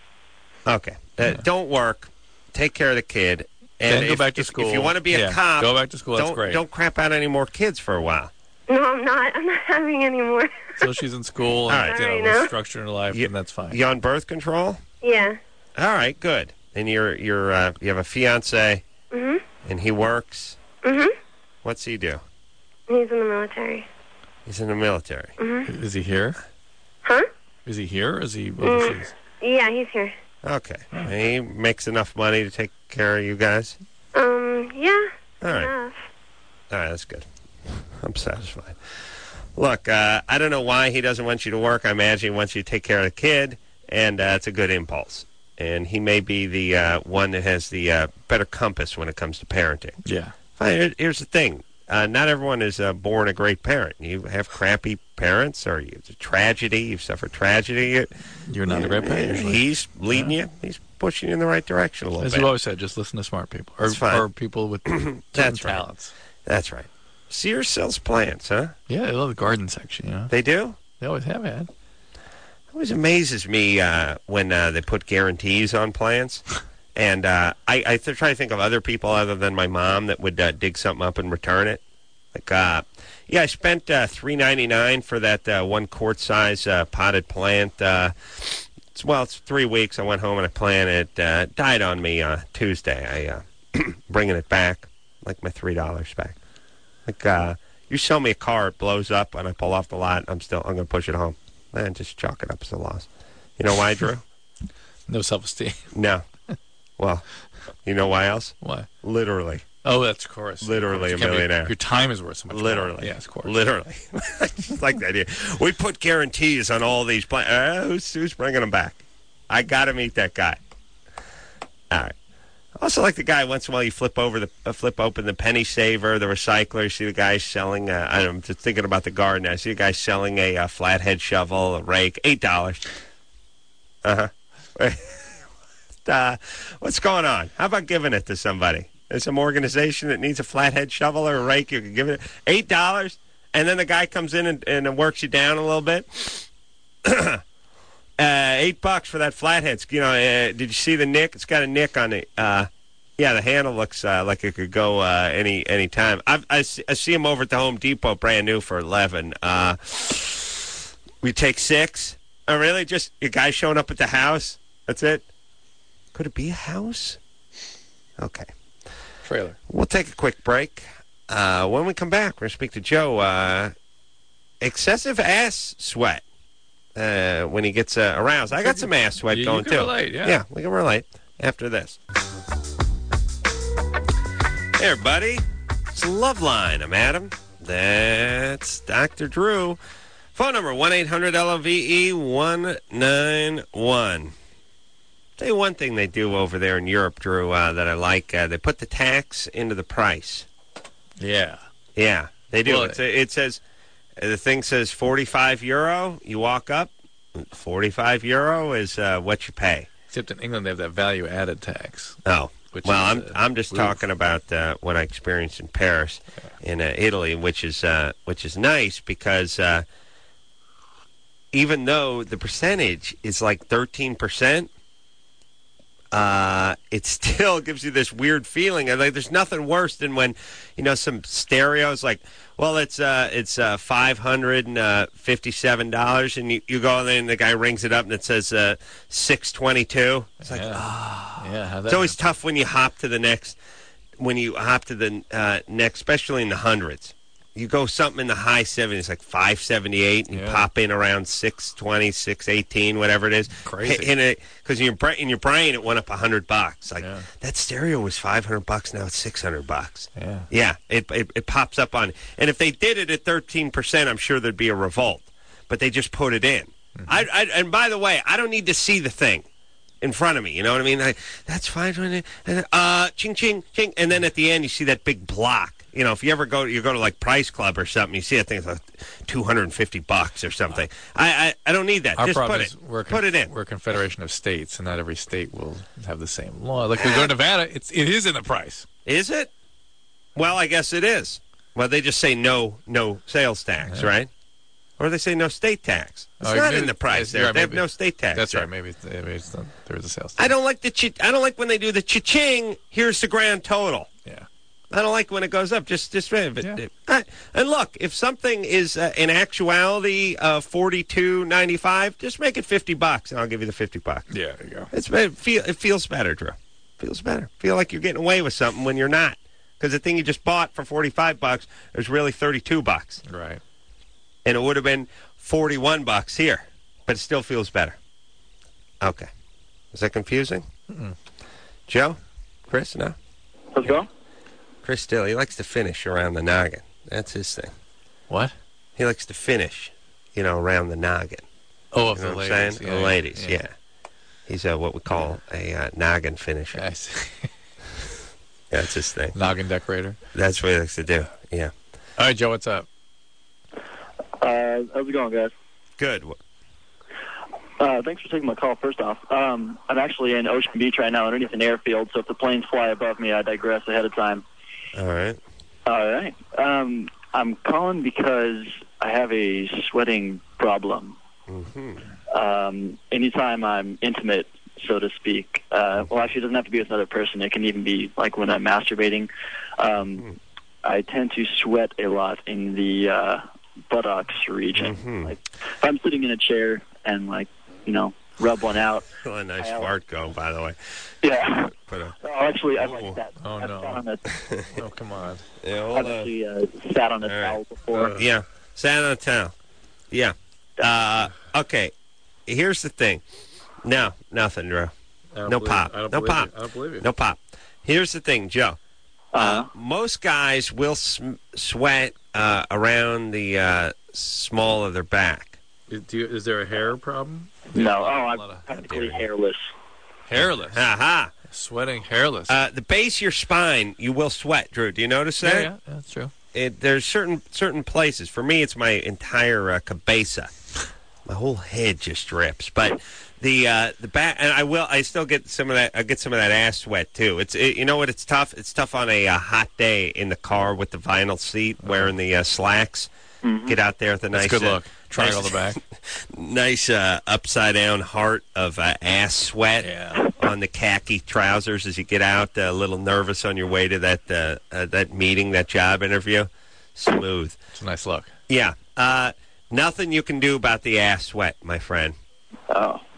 Okay, uh, don't work. Take care of the kid. And Then go if, back to if- school. If you want to be Yeah, a cop, go back to school. That's Don't great. don't crap out any more kids for a while. No, I'm not. I'm not having any more. So she's in school and All right. you know, All right, with now. structure in her life, You- and that's fine. You on birth control? Yeah. All right, good. And you're you're uh, you have a fiance, Mhm. and he works. Mhm. What's he do? He's in the military. He's in the military. Mhm. Is he here? Huh? Is he here or is he overseas? Yeah, he's here. Okay. He makes enough money to take care of you guys? Um. Yeah. All right. Enough. All right, that's good. I'm satisfied. Look, uh, I don't know why he doesn't want you to work. I imagine he wants you to take care of the kid, and uh, it's a good impulse. And he may be the uh, one that has the uh, better compass when it comes to parenting. Yeah. Fine, here- here's the thing. Uh, not everyone is uh, born a great parent. You have crappy parents, or you, it's a tragedy. You've suffered tragedy. You're not a great parent usually. He's leading you. He's pushing you in the right direction a little As bit. you've always said, just listen to smart people. Or, That's fine. or people with certain That's right. talents. That's right. Sears sells plants, huh? Yeah, they love the garden section, you know. They do? They always have had. It always amazes me uh, when uh, they put guarantees on plants. And uh, I, I th- try to think of other people other than my mom that would uh, dig something up and return it. Like, uh, yeah, I spent uh, three ninety nine for that uh, one quart size uh, potted plant. Uh, it's, well, it's three weeks. I went home and I planted it. Uh, died on me uh, Tuesday. I uh, bringing it back, like my three dollars back. Like, uh, you sell me a car, it blows up, and I pull off the lot. I'm still, I'm going to push it home. And just chalk it up as a loss. You know why, Drew? No self-esteem. No. Well, you know why else? Why? Literally. Oh, that's of course. Literally You a can't be- millionaire. Your time is worth so much more. Literally. Yes, of course. Literally. I just like the idea. We put guarantees on all these plans. Uh, who's, who's bringing them back? I got to meet that guy. All right. I also like the guy once in a while you flip over the uh, flip open the penny saver, the recycler. You see the guy selling. Uh, I'm just thinking about the garden. I see a guy selling a uh, flathead shovel, a rake, eight dollars. Uh huh. uh, what's going on? How about giving it to somebody? There's some organization that needs a flathead shovel or a rake. You can give it eight dollars, and then the guy comes in and, and works you down a little bit. uh, eight bucks for that flathead. You know, uh, did you see the nick? It's got a nick on it. Uh, yeah, the handle looks uh, like it could go uh, any any time. I've, I see, I see him over at the Home Depot, brand new for eleven. Uh, we take six. Oh, really? Just a guy showing up at the house? That's it? Could it be a house? Okay. Trailer. We'll take a quick break. Uh, when we come back, we're going to speak to Joe. Uh, excessive ass sweat uh, when he gets uh, aroused. I got some ass sweat You- you going, can too. relate, yeah. Yeah, we can relate after this. Hey, everybody. It's Loveline. I'm Adam. That's Doctor Drew. Phone number, one eight hundred L O V E one nine one. Tell you one thing they do over there in Europe, Drew, uh, that I like. Uh, they put the tax into the price. Yeah. Yeah, they do. Well, It's, it says, uh, the thing says forty-five euro. You walk up, forty-five euro is uh, what you pay. Except in England, they have that value-added tax. Oh, Which well, is, I'm uh, I'm just oof. talking about uh, what I experienced in Paris, in uh, Italy, which is uh, which is nice because uh, even though the percentage is like thirteen percent, uh, it still gives you this weird feeling. And like, there's nothing worse than when, you know, some stereos like, well, it's uh, it's uh, five hundred and fifty-seven dollars, and you, you go in there and the guy rings it up and it says uh, six twenty-two. It's like, Yeah. ah. Yeah, how'd that It's always happen? tough when you hop to the next, when you hop to the uh, next, especially in the hundreds. You go something in the high seventies, like five seventy-eight, and you Yeah. pop in around six twenty, six eighteen, whatever it is. Crazy. In it, because in your bra- in your brain it went up a hundred bucks. Like Yeah. that stereo was five hundred bucks, now it's six hundred bucks. Yeah. Yeah, it, it it pops up on. And if they did it at thirteen percent, I'm sure there'd be a revolt. But they just put it in. Mm-hmm. I, I and by the way, I don't need to see the thing in front of me. You know what I mean? I, that's fine. Uh, ching, ching, ching. And then at the end, you see that big block. You know, if you ever go, you go to like Price Club or something, you see that thing, it's like two hundred fifty bucks or something. I, I, I don't need that. Our Just problem put is it. we're a Put it in. We're a confederation of states, and not every state will have the same law. Like we go to Nevada, it's it is in the price. Is it? Well, I guess it is. Well, they just say no, no sales tax, Yeah. right? Or they say no state tax. It's Oh, not maybe- in the price yes, there. you're right, They have maybe. no state tax. That's there. right. Maybe, it's- maybe it's not, there is a sales I tax. don't like the chi- I don't like when they do the cha-ching. Here's the grand total. Yeah. I don't like when it goes up. Just, just it, Yeah. it- I- and look, if something is uh, in actuality uh, forty-two ninety-five, just make it fifty bucks, and I'll give you the fifty bucks. Yeah. There you go. It's it feel it feels better, Drew. Feels better. Feel like you're getting away with something when you're not, because the thing you just bought for forty-five bucks is really thirty-two bucks, Right. and it would have been forty-one bucks here, but it still feels better. Okay, is that confusing? Mm-mm. Joe, Chris, no. How's it going? Chris still, he likes to finish around the noggin. That's his thing. What? He likes to finish, you know, around the noggin. Oh, of You know the what I'm ladies. saying? Yeah, the ladies, yeah. yeah. He's uh, what we call a uh, noggin finisher. I see. That's his thing. Noggin decorator. That's what he likes to do. Yeah. All right, Joe, what's up? Uh, how's it going, guys? Good. Uh, thanks for taking my call, first off. Um, I'm actually in Ocean Beach right now underneath an airfield, so if the planes fly above me, I digress ahead of time. All right. All right. Um, I'm calling because I have a sweating problem. Mm-hmm. Um, anytime I'm intimate, so to speak, uh, well, actually, it doesn't have to be with another person. It can even be like when I'm masturbating. Um, Mm. I tend to sweat a lot in the uh, buttocks region. Mhm. Like, if I'm sitting in a chair and, like, you know, rub one out. Well, a nice I- fart go, by the way. Yeah. Put a, Oh, actually, I've Oh. like that. Oh, I've no. sat on a, Oh, come on. yeah, I've hold on. actually uh, sat on a All right. towel before. Uh, Yeah. Sat on a towel. Yeah. Uh, okay. Here's the thing. No, nothing, Drew. I don't No believe pop. you. I don't No believe pop. you. I don't believe you. No pop. Here's the thing, Joe. Uh, Most guys will sm- sweat uh, around the uh, small of their back. Is, do you, is there a hair problem? no, oh, A I'm lot of- practically hairless. Hairless. Ha ha. Sweating hairless. Uh, the base of your spine, you will sweat, Drew. Do you notice yeah, that? yeah, yeah, that's true. It, there's certain certain places. For me, it's my entire uh, cabeza. My whole head just drips. But the uh, the back, and I will. I still get some of that. I get some of that ass sweat too. It's it, you know what? It's tough. It's tough on a uh, hot day in the car with the vinyl seat, wearing the uh, slacks. Mm-hmm. Get out there with a That's nice, good uh, look. Triangle on nice, the back. nice uh, upside down heart of uh, ass sweat. Yeah. On the khaki trousers as you get out, uh, a little nervous on your way to that uh, uh, that meeting, that job interview. Smooth. It's a nice look. Yeah. Uh, nothing you can do about the ass sweat, my friend. Oh.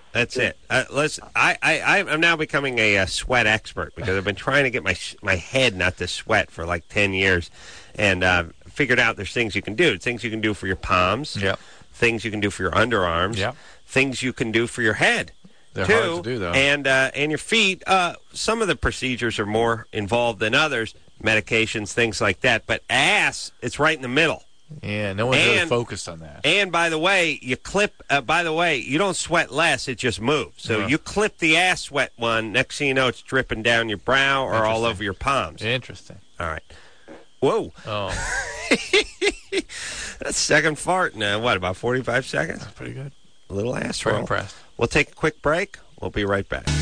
That's it. Uh, listen, I, I, I'm now becoming a, uh sweat expert because I've been trying to get my my head not to sweat for like ten years, and uh, figured out there's things you can do. Things you can do for your palms. Yep. Things you can do for your underarms. Yep. Things you can do for your head. They're too, hard to do, though. And, uh, and your feet. Uh, some of the procedures are more involved than others, medications, things like that. But ass, it's right in the middle. Yeah, no one's really And- focused on that. And by the way, you clip. Uh, by the way, you don't sweat less; it just moves. So Yeah. you clip the ass sweat one. Next thing you know, it's dripping down your brow or all Interesting. over your palms. Interesting. All right. Whoa, Oh, that's second fart in uh, what about forty-five seconds? pretty good. A little ass Very roll. impressed. We'll take a quick break. We'll be right back.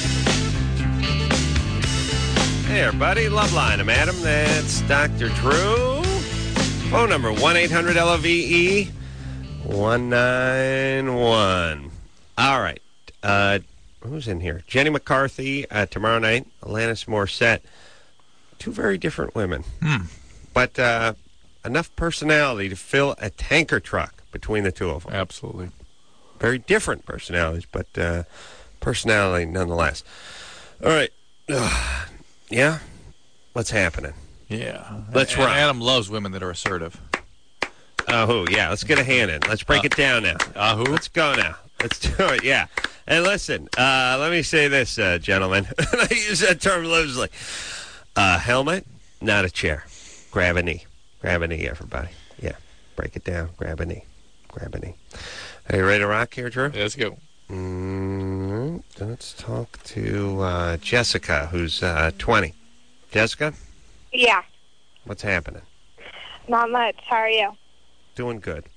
Hey, everybody. Loveline. I'm Adam. That's Doctor Drew. Phone number one eight hundred L O V E one nine one. All right. Uh, who's in here? Jenny McCarthy uh, tomorrow night. Alanis Morissette. Two very different women. Hmm. But uh, enough personality to fill a tanker truck between the two of them. Absolutely. Very different personalities, but uh, personality nonetheless. All right. Ugh. Yeah? What's happening? Yeah. Let's And rock. Adam loves women that are assertive. Uh, who? Yeah, let's get a hand in. Let's break Uh, it down now. Uh, who? Let's go now. Let's do it, yeah. And listen, uh, let me say this, uh, gentlemen. And I use that term loosely. Uh, helmet, not a chair. Grab a knee. Grab a knee, everybody. Yeah. Break it down. Grab a knee. Grab a knee. Are you ready to rock here, Drew? Yeah, let's go. Mm, let's talk to uh, Jessica, who's uh, twenty. Jessica, Yeah, what's happening? not much. How are you? Doing good.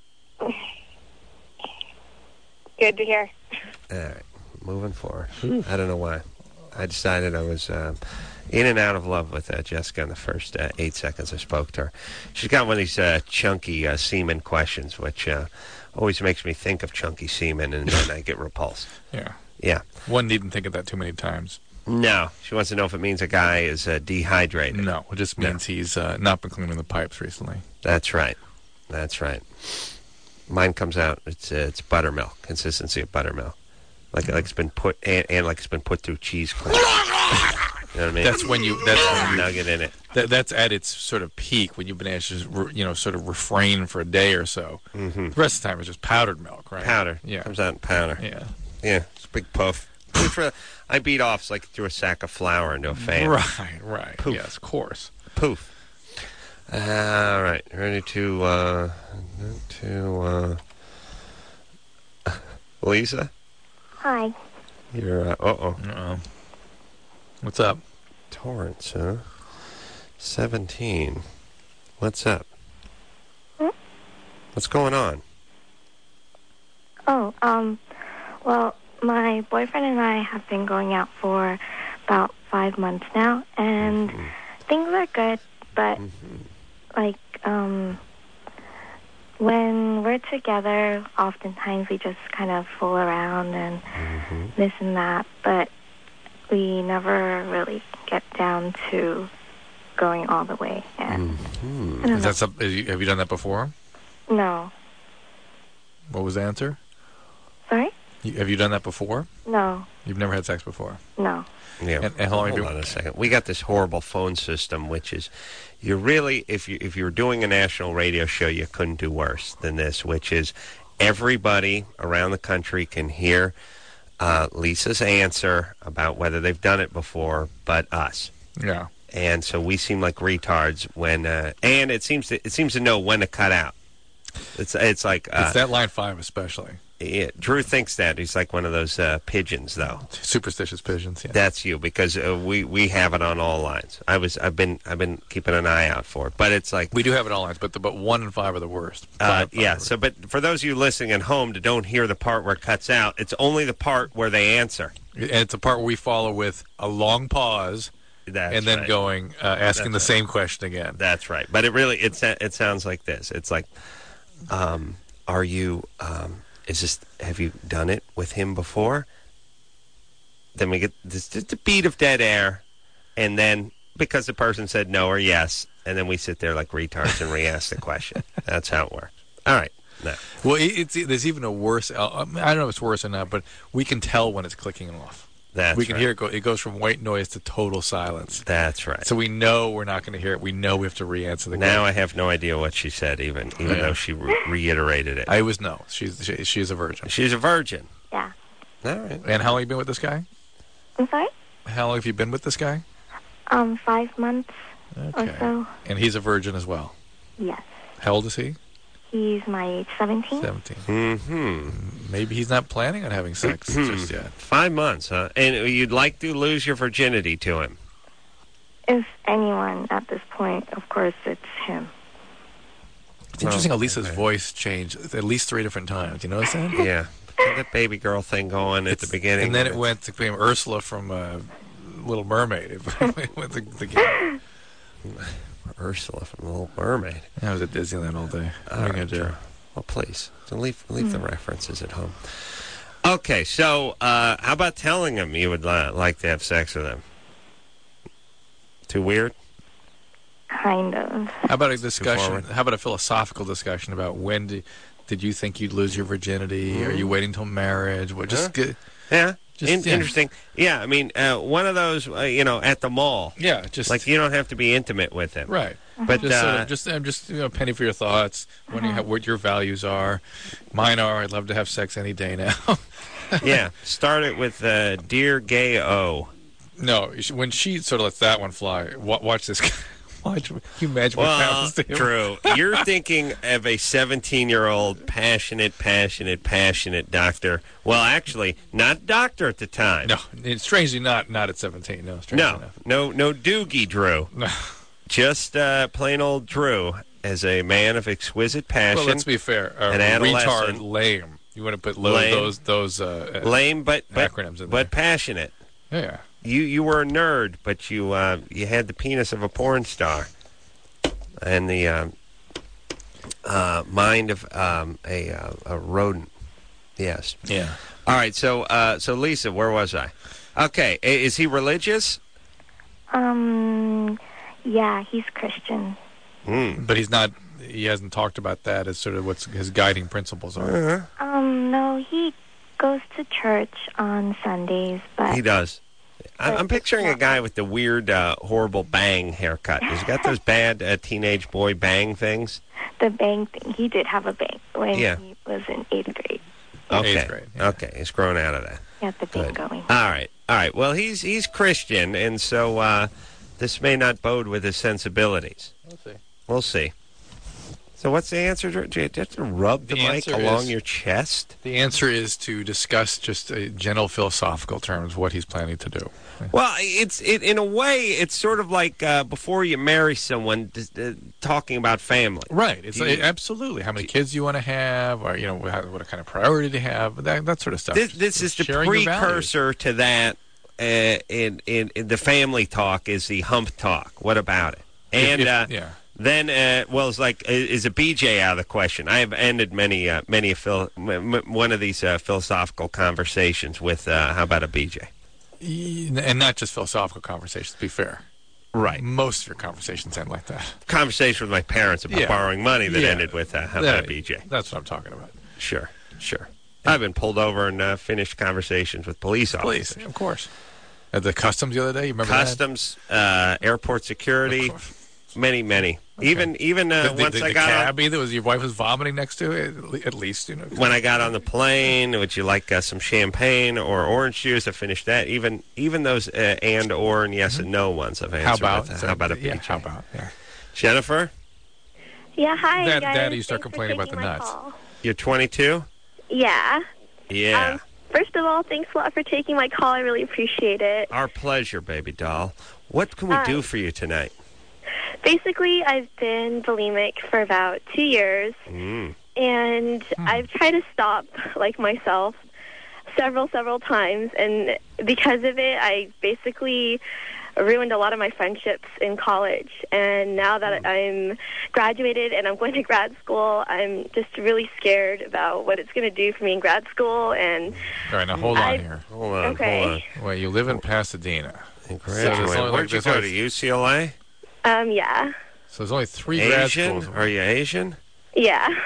Good to hear. All right, moving forward. I don't know why. I decided I was uh, in and out of love with uh, Jessica in the first uh, eight seconds I spoke to her. She's got one of these uh, chunky uh, semen questions, which uh, always makes me think of chunky semen, and then I get repulsed. Yeah. Yeah. One needn't think of that too many times. No, she wants to know if it means a guy is uh, dehydrated. No, it just means he's uh, not been cleaning the pipes recently. That's right. That's right. Mine comes out. It's uh, it's buttermilk, consistency of buttermilk, like like it's been put and, and like it's been put through cheese cleaner. You know what I mean? That's when you. That's when you. Nugget in it. That, that's at its sort of peak when you've been able to just, re- you know, sort of refrain for a day or so. Mm-hmm. The rest of the time is just powdered milk, right? Powder. Yeah. Comes out in powder. Yeah. Yeah. It's a big puff. Which re- I beat off it's like threw a sack of flour into a fan. Right. Right. Poof. Yes, of course. Poof. All right. Ready to uh, to uh, Lisa? Hi. You're uh oh. Uh-oh. What's up? Torrance, huh? Seventeen. What's up? Hmm? What's going on? Oh, um, well, my boyfriend and I have been going out for about five months now, and Mhm. things are good, but, Mhm. like, um, when we're together, oftentimes we just kind of fool around and Mhm. this and that, but we never really get down to going all the way, and Mhm. I don't Is know. that some, is you, have you done that before? No. What was the answer? Sorry? You, have you done that before? No. You've never had sex before? No. Yeah. And- and how long have Hold you- on a second. We got this horrible phone system, which is, you really, if you if you were doing a national radio show, you couldn't do worse than this, which is everybody around the country can hear uh, Lisa's answer about whether they've done it before, but us. Yeah. And so we seem like retards when, uh, and it seems to it seems to know when to cut out. It's it's like uh, It's that line five especially. yeah, Drew thinks that he's like one of those uh, pigeons, though. Superstitious pigeons, yeah. That's you because uh, we we have it on all lines. I was I've been I've been keeping an eye out for it, but it's like We do have it all lines, but the, but one and five are the worst. uh, Five, five yeah. are- So, but for those of you listening at home that don't hear the part where it cuts out, it's only the part where they answer. and it's a part where we follow with a long pause That's and then right. going uh, asking That's the right. same question again. That's right. But it really it sa- it sounds like this. It's like, um, are you? Um, is this? Have you done it with him before? Then we get this just a beat of dead air, and then because the person said no or yes, and then we sit there like retards and re-ask the question. That's how it works. All right. No. Well, it- it's there's even a worse. uh, I don't know if it's worse or not, but we can tell when it's clicking off. That's we can right. hear it go. It goes from white noise to total silence. That's right. So we know we're not going to hear it. We know we have to re-answer the Now I question. have no idea what she said, even even Yeah. though she re- reiterated it. I always know she's she, she's a virgin. She's a virgin. Yeah. All right. And how long have you been with this guy? I'm sorry? How long have you been with this guy? Um, five months Okay. or so. And he's a virgin as well. Yes. How old is he? He's my age, seventeen. Seventeen. Mm-hmm. Maybe he's not planning on having sex just yet. Five months, huh? And you'd like to lose your virginity to him? If anyone at this point, of course, it's him. It's interesting Oh, how Lisa's okay. voice changed at least three different times. You notice that? Yeah. Had that baby girl thing going at the It's- beginning. and then it went to become Ursula from uh, Little Mermaid. It went the, the game. Ursula from The Little Mermaid. I was at Disneyland all day. What All are you right, gonna do? Drew. Well, please. So leave leave the references at home. Okay, so uh, how about telling him you would li- like to have sex with him? Too weird? Kind of. How about a discussion? forward. How about a philosophical discussion about when did, did you think you'd lose your virginity? Are you waiting till marriage? What just Huh? get, Yeah. Just- In- yeah. Interesting. Yeah, I mean, uh, one of those, uh, you know, at the mall. yeah, just Like, you don't have to be intimate with him. right. But, Just sort uh, of, just I'm just you know, penny for your thoughts. When you have, what your values are, mine are. I'd love to have sex any day now. yeah, start it with uh, Dear Gay O. No, you should- when she sort of lets that one fly, wa- watch this. guy. Watch, can you imagine what Well, happens to him? Drew, you're thinking of a seventeen-year-old passionate, passionate, passionate doctor. Well, actually, not doctor at the time. No, it's strangely not not at seventeen. No, strangely no, enough. no, no doogie Drew. No. Just uh, plain old Drew as a man of exquisite passion. Well, let's be fair. Uh, An adolescent. retard, lame. You want to put lo- Lame. those those uh, uh, lame, but but, acronyms in but passionate. there. Yeah. You you were a nerd, but you uh, you had the penis of a porn star, and the um, uh, mind of um, a uh, a rodent. Yes. Yeah. All right. So uh, so Lisa, where was I? Okay. i- Is he religious? Um, yeah, he's Christian. Hmm. But he's not. He hasn't talked about that as sort of what his guiding principles are. Uh-huh. Um, no, he goes to church on Sundays, but He does. I- I'm picturing a guy with the weird, uh, horrible bang haircut. He's got those bad uh, teenage boy bang things. the bang thing, he did have a bang when Yeah. he was in eighth grade. Okay. Eighth grade, yeah. Okay. He's grown out of that. He had the bang Good. going. All right, all right. Well, he's he's Christian, and so uh, this may not bode with his sensibilities. Let's see. We'll see. So, what's the answer? Do you have to rub the, The mic answer along is- your chest? The answer is to discuss just uh, general philosophical terms what he's planning to do. Well, it's it in a way, it's sort of like uh, before you marry someone, just, uh, talking about family. Right. It's Do you- like, absolutely how many kids you want to have, or you know how, what kind of priority to have, that that sort of stuff. This, this is the Sharing your values. precursor to that. Uh, in, in in the family talk is the hump talk. What about it? And If- if- uh, yeah. Then, uh, well, it's like, i- is a B J out of the question? I have ended many, uh, many a phil- m- m- one of these uh, philosophical conversations with, uh, how about a B J? Y- and not just philosophical conversations. To be fair, Right. most of your conversations end like that. Conversation with my parents about Yeah. borrowing money that Yeah. ended with, uh, how Yeah, about a B J? That's what I'm talking about. Sure, sure. I've been pulled over and uh, finished conversations with police officers. Please, of course. At the customs the other day, you remember Customs, uh, airport security, Of course. many, many. Even, even uh, that? The, once the, I the got on, cabbie that was your wife was vomiting next to it, at le- at least, you know. when I got on the plane, would you like uh, some champagne or orange juice? I finished that. Even even those uh, and or and yes and no ones I've answered. How about with, uh, how about a B J? yeah? How about yeah? Jennifer, Yeah, hi, Dad- guys. Daddy, you start Thanks for complaining about taking the my nuts. call. you're twenty-two. Yeah. Yeah, Um, first of all, thanks a lot for taking my call. I really appreciate it. our pleasure, baby doll. What can we Hi. do for you tonight? Basically, I've been bulimic for about two years, Mm. and I've tried to stop, like myself, several, several times, and because of it, I basically ruined a lot of my friendships in college. And now that I'm graduated and I'm going to grad school, I'm just really scared about what it's going to do for me in grad school. And All right, now hold I- on here. Hold on, Okay. hold Well, you live in Pasadena, on. So there's Graduate. only like- Where'd you there's go only- to? U C L A? um, yeah, so there's only three grad Asian? schools. Are you Asian? yeah.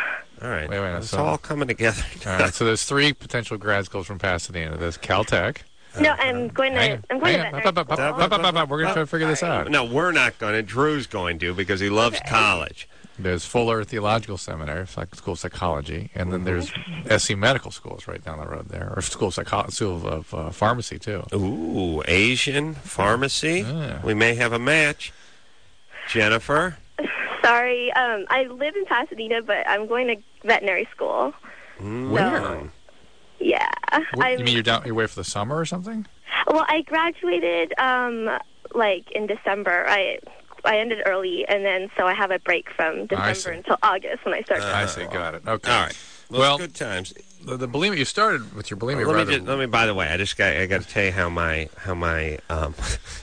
All right. Wait, wait, It's so- all coming together. All right, so there's three potential grad schools from Pasadena. There's Caltech. No, I'm going to. Hang on, I'm going hang to on. veterinary Up, up, up, school. up, up, up, up, up. We're going to try to figure this out. No, we're not going to. Drew's going to because he loves Okay. college. There's Fuller Theological Seminary, psych- School of Psychology, and then there's S C Medical Schools right down the road there, or School of, Psycho- School of uh, Pharmacy, too. Ooh, Asian pharmacy. Yeah. We may have a match. Jennifer. Sorry, um, I live in Pasadena, but I'm going to veterinary school. Where? Yeah. What, I'm, you mean you're down you're away for the summer or something? Well, I graduated um, like in December. I I ended early, and then so I have a break from I December see. until August when I start. I see. Got it. Okay. All right. Well, Well, good times. the, the bulimia you started with your bulimia. let rather, me just, let me. By the way, I just got. I got to tell you how my how my um.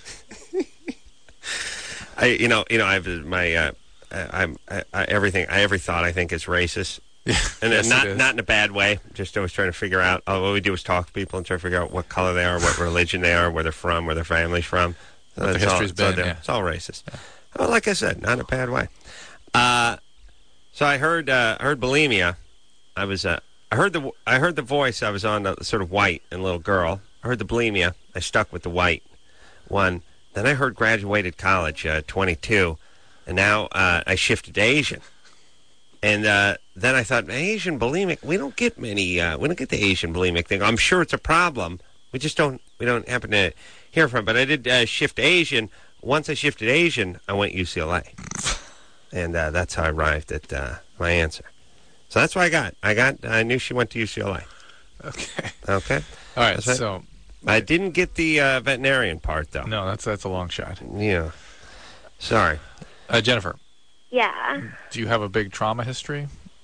I you know you know I've my uh, I, I'm I, I, everything I every thought I think is racist. Yeah, And yes, not it is. not in a bad way. Just always trying to figure out. Oh, what we do is talk to people and try to figure out what color they are, what religion they are, where they're from, where their family's from. So What the that's all- history's it's all been, there. yeah. It's all racist. Well, like I said, not in a bad way. Uh, so I heard uh, I heard bulimia. I was uh, I heard the I heard the voice. I was on the sort of white and little girl. I heard the bulimia. I stuck with the white one. Then I heard graduated college, uh, twenty-two, and now uh, I shifted to Asian. And uh, then I thought, Asian bulimic, we don't get many, uh, we don't get the Asian bulimic thing. I'm sure it's a problem. We just don't, we don't happen to hear from it. But I did uh, shift to Asian. Once I shifted Asian, I went U C L A. And uh, that's how I arrived at uh, my answer. So that's what I got. I got, I knew she went to U C L A. Okay. Okay. All right. That's right. So I didn't get the uh, veterinarian part, though. no, that's that's a long shot. Yeah. Sorry. Uh, Jennifer, Yeah. do you have a big trauma history?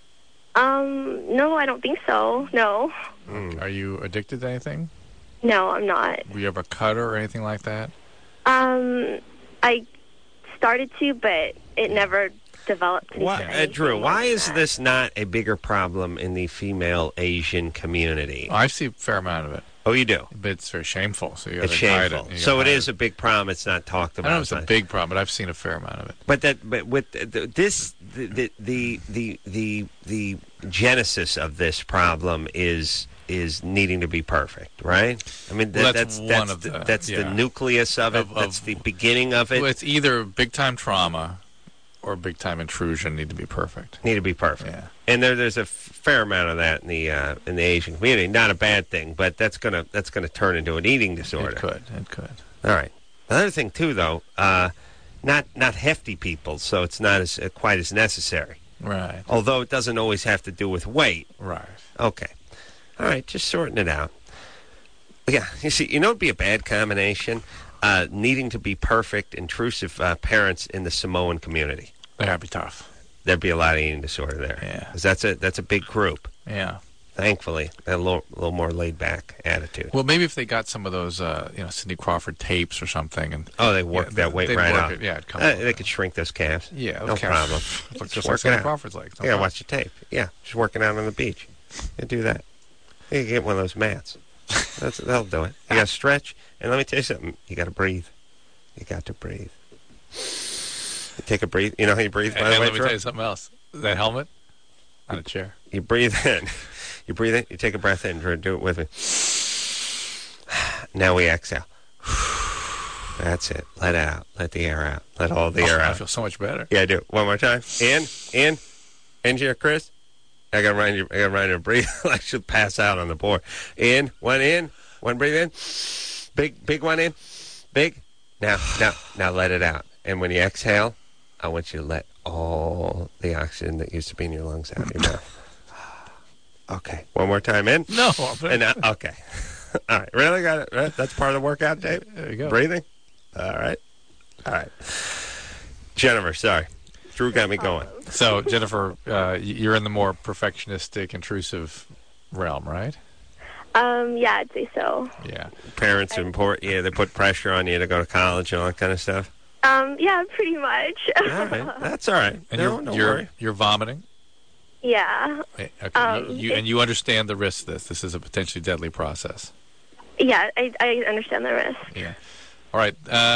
Um. No, I don't think so. No. Are you addicted to anything? No, I'm not. Were you ever a cutter or anything like that? Um. I started to, but it never developed. into Why, uh, anything Drew, more why than is that. this not a bigger problem in the female Asian community? I see a fair amount of it, Oh, you do? but it's very shameful. So you It's gotta hide shameful. it. You So gotta it hide is a big problem. It's not talked I about. don't know if it's a but- big problem, but I've seen a fair amount of it. But that, but with the, the, this, the, the the the the the genesis of this problem is is needing to be perfect, right? I mean, Well, that, that's that's one that's of the, the- that's the yeah. nucleus of it. Of- that's of- the beginning of it. Well, it's either big time trauma or big time intrusion need to be perfect. Need to be perfect. Yeah. And there, there's a f- fair amount of that in the uh, in the Asian community. Not a bad thing, but that's gonna that's gonna turn into an eating disorder. It could. It could. All right. Another thing too, though, uh, not not hefty people, so it's not as uh, quite as necessary. Right. Although it doesn't always have to do with weight. Right. Okay. All right, just sorting it out. Yeah, you see, you know, it'd be a bad combination. Uh, needing to be perfect, intrusive uh, parents in the Samoan community. That'd be tough. There'd be a lot of eating disorder there. Yeah. 'Cause that's a that's a big group. Yeah. Thankfully, a little, little more laid back attitude. Well, maybe if they got some of those, uh, you know, Cindy Crawford tapes or something, and Oh, they work yeah, that weight they'd right work out. It, yeah, it'd come Uh, out. they could shrink those calves. Yeah, no those calves problem. look Just just work like it Cindy out. Crawford's legs. No Yeah, problem. watch the tape. Yeah, just working out on the beach. You do that. You can get one of those mats. That's that'll do it. You got to stretch, and let me tell you something. You got to breathe. You got to breathe. You take a breathe. You know how you breathe, by And the way, let me Drew? tell you something else. That helmet on a chair. You breathe in. You breathe in. You take a breath in, Drew. Do it with me. Now we exhale. That's it. Let it out. Let the air out. Let all the air Oh, I out. feel so much better. Yeah, do it. One more time. In, in, engineer Chris. I gotta remind you. I gotta remind you to breathe. I should pass out on the board. In, one in, one breathe in. Big, big one in. Big. Now, now, now, let it out. And when you exhale, I want you to let all the oxygen that used to be in your lungs out of your mouth. Okay. One more time in. No. And now, okay. All right. Really got it. Right? That's part of the workout, Dave. There you go. Breathing. All right. All right. Jennifer, sorry. Drew got me going. So, Jennifer, uh, y- you're in the more perfectionistic, intrusive realm, right? Um. Yeah, I'd say so. Yeah. Parents import, yeah, they put pressure on you to go to college and all that kind of stuff. Um. Yeah, pretty much. All right, that's all right. And no, you're don't you're worry. you're vomiting. Yeah. Eh, Okay. Um, you, you, and you understand the risks of this. This is a potentially deadly process. Yeah, I I understand the risk. Yeah. All right. Um,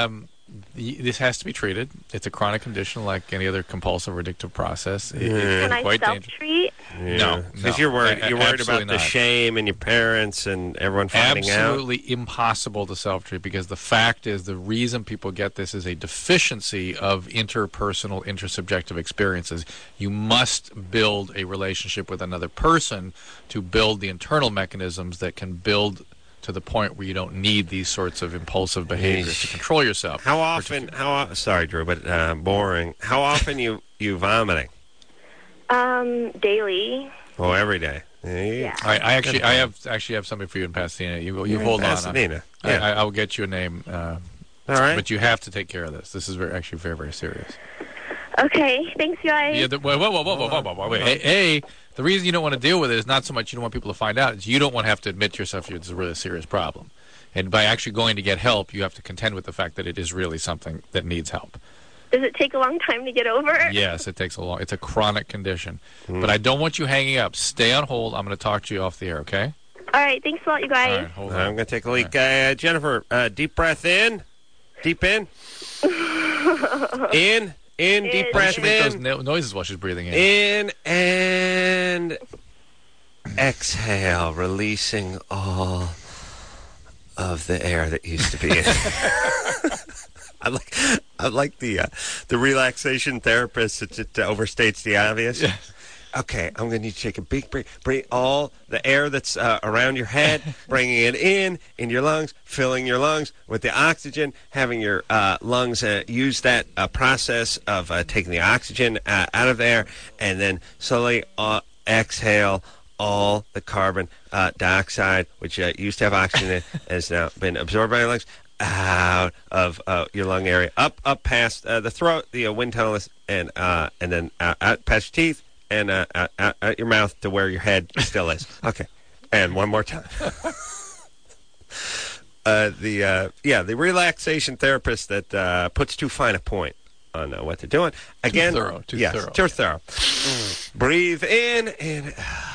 y- this has to be treated. It's a chronic condition like any other compulsive or addictive process. It, it's Can I quite dangerous. self-treat? Yeah. No, because no. you're worried. A- You're worried absolutely about the not. shame and your parents and everyone finding out. Absolutely impossible to self-treat because the fact is the reason people get this is a deficiency of interpersonal, intersubjective experiences. You must build a relationship with another person to build the internal mechanisms that can build to the point where you don't need these sorts of impulsive behaviors to control yourself. How often? How o- sorry, Drew, but uh, boring. How often you you vomiting? Um, daily. Oh, every day. Yeah. I, I actually, I have actually have something for you in Pasadena. You, you in hold Pasadena, on. yeah. I, I, I will get you a name. Uh, All right. But you have to take care of this. This is very, actually very, very serious. Okay, thanks, guys. Yeah. The, whoa, whoa, whoa, whoa, whoa, whoa, whoa, whoa, wait. A, a, the reason you don't want to deal with it is not so much you don't want people to find out. It's you don't want to have to admit to yourself it's a really serious problem. And by actually going to get help, you have to contend with the fact that it is really something that needs help. Does it take a long time to get over? Yes, it takes a long. It's a chronic condition. Mm. But I don't want you hanging up. Stay on hold. I'm going to talk to you off the air, okay? All right, thanks a lot, you guys. All right, hold on. I'm going to take a leak. Uh, Jennifer, uh, deep breath in. Deep in. in. In. Deep In. breath She makes those in. no- noises while she's breathing in. In and exhale, releasing all of the air that used to be in. I like, I like the uh, the relaxation therapist that just overstates the obvious. Yeah. Okay, I'm going to need you to take a big break. Bring all the air that's uh, around your head, bringing it in, in your lungs, filling your lungs with the oxygen, having your uh, lungs uh, use that uh, process of uh, taking the oxygen uh, out of there, and then slowly uh, exhale all the carbon uh, dioxide, which uh, used to have oxygen in, has now been absorbed by your lungs, out of uh, your lung area, up up past uh, the throat, the uh, wind tunnel, and uh, and then uh, out past your teeth, and uh, out, out, out your mouth to where your head still is. Okay, and one more time. uh, the uh, yeah, the relaxation therapist that uh, puts too fine a point on uh, what they're doing. Again, too thorough. Too yes, thorough. too thorough. Breathe in and.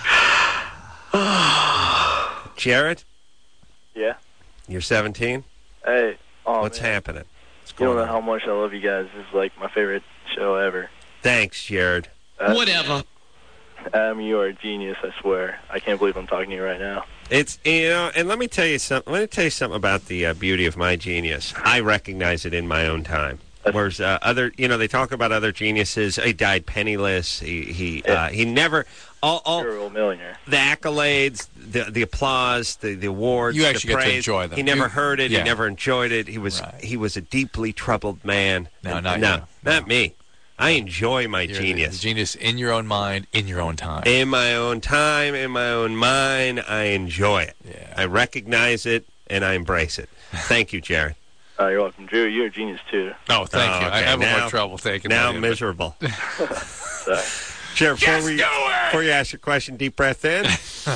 Jared, Yeah. you're seventeen. Hey. Oh, What's man. happening? What's You don't going know on? how much I love you guys. This is like my favorite show ever. Thanks, Jared. Uh, Whatever. Adam, you are a genius. I swear. I can't believe I'm talking to you right now. It's you know, and let me tell you something. Let me tell you something about the uh, beauty of my genius. I recognize it in my own time. Whereas uh, other, you know, they talk about other geniuses. He died penniless. He he uh, he never all all You're a real millionaire. the accolades, the the applause, the the awards. You actually the get to praise. enjoy them. He never You- heard it. yeah. He never enjoyed it. He was Right. he was a deeply troubled man. No, And- not no, you. not No. me. I enjoy my You're the- genius. the genius in your own mind, in your own time. In my own time, in my own mind, I enjoy it. Yeah. I recognize it, and I embrace it. Thank you, Jared. Uh, you're welcome. Drew, you're a genius, too. Oh, thank Oh, you. I okay. have Now- more trouble thinking Now about I'm it. miserable. Sorry. Jared, before, we, before you ask your question, deep breath in.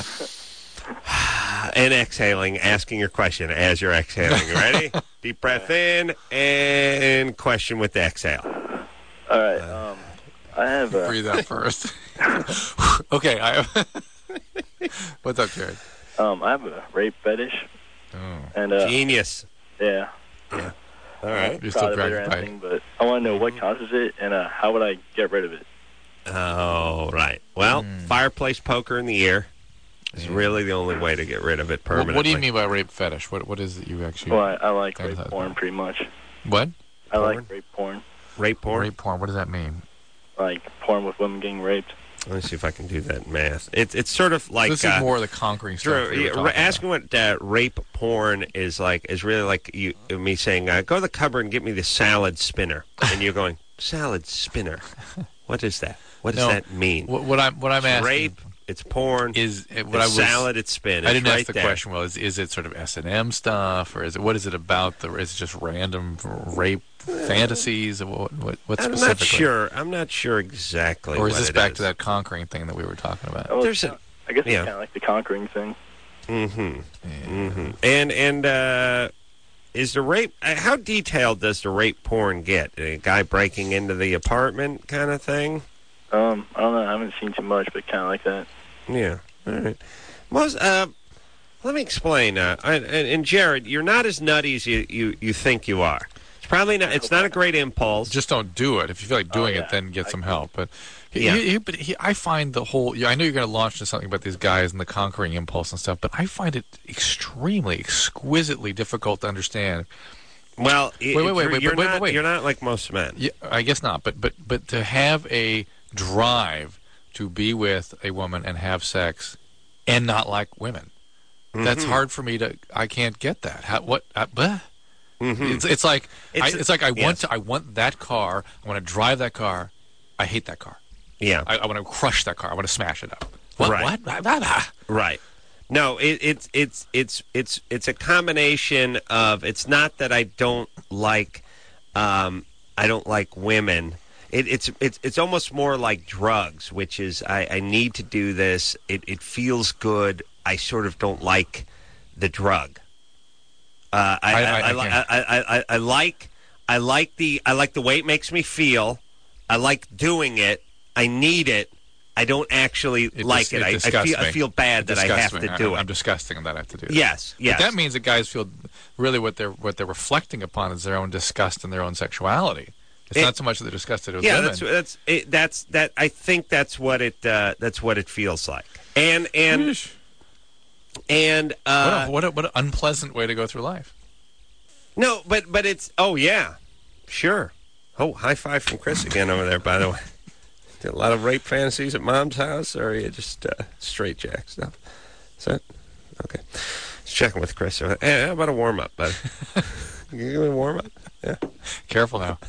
And exhaling, asking your question as you're exhaling. You ready? Deep breath in, and question with the exhale. All right. Um, I have a... Breathe out first. Okay. I have What's up, Jared? Um, I have a rape fetish, Oh. and uh, Genius. yeah, All right. You're proud still of it or preoccupied. anything, but I want to know what causes it, and uh, how would I get rid of it? Oh, right. Well, Hmm. fireplace poker in the ear is really the only way to get rid of it What, permanently. what do you mean by rape fetish? What What is it you actually... Well, I, I like Fantasize rape about. porn pretty much. What? I Porn? like rape porn, Rape porn? Rape porn. What does that mean? like porn with women getting raped. Let me see if I can do that math. It's it's sort of like this uh, is more of the conquering stuff. Drew, we were yeah, talking asking about. what uh, rape porn is like is really like you me saying, uh, go to the cupboard and get me the salad spinner, and you're going, salad spinner. What is that? What does No, that mean? What, what I'm what I'm It's asking rape. It's porn. is uh, what it's I was salad. It's spin. I It's didn't right ask the there. question. Well, is is it sort of S and M stuff, or is it what is it about? The is it just random rape fantasies? What what, what I'm specifically? not sure. I'm not sure exactly. Or is what this it back is. to that conquering thing that we were talking about? Well, There's a- I guess it's yeah. kind of like the conquering thing. Mm-hmm. Mm-hmm. And and uh, is the rape? Uh, how detailed does the rape porn get? A guy breaking into the apartment, kind of thing. Um, I don't know. I haven't seen too much, but kind of like that. Yeah. All right. Most. Uh, let me explain. Uh, and, and Jared, you're not as nutty as you, you, you think you are. It's probably not. It's not a great impulse. Just don't do it. If you feel like doing Oh, yeah. it, then get some help. But he, Yeah. he, he- but he, I find the whole. Yeah, I know you're going to launch into something about these guys and the conquering impulse and stuff, but I find it extremely, exquisitely difficult to understand. Well, Wait, wait, wait, wait, you're wait, not. wait, wait. You're not like most men. Yeah, I guess not. But but but to have a drive to be with a woman and have sex and not like women, that's Mhm. hard for me to. I can't get that. How, what? Uh, bleh. Mhm. It's it's like It's- I, it's like I want yes. to. I want that car. I want to drive that car. I hate that car. Yeah. I, I want to crush that car. I want to smash it up. What? Right. What? Blah, blah, blah. Right. No, it, it's it's it's it's it's a combination of. It's not that I don't like, um, I don't like women. It, it's it's it's almost more like drugs, which is I, I need to do this. It it feels good. I sort of don't like the drug. Uh, I, I- I, I- I, I li- can't. I, I, I, I like I like the I like the way it makes me feel. I like doing it. I need it. I don't actually It like dis- it. it I, I disgusts feel I me. feel bad It that I have disgusts me. to do I, it. I'm disgusting that I have to do that. Yes, yes. But that means that guys feel really what they're what they're reflecting upon is their own disgust and their own sexuality. It's It- not so much that they're disgusted with yeah, women. that's that's it, that's that. I think that's what it uh, that's what it feels like. And and Yeesh. and uh, what, a, what, a, what an unpleasant way to go through life. no, but but it's oh yeah, sure. Oh, high five from Chris again over there. By the way, did a lot of rape fantasies at Mom's house, or are you just uh, straight jack stuff? Is that okay? Just checking with Chris. Hey, how about a warm up, buddy? Can you give me a warm up? Yeah. Careful now.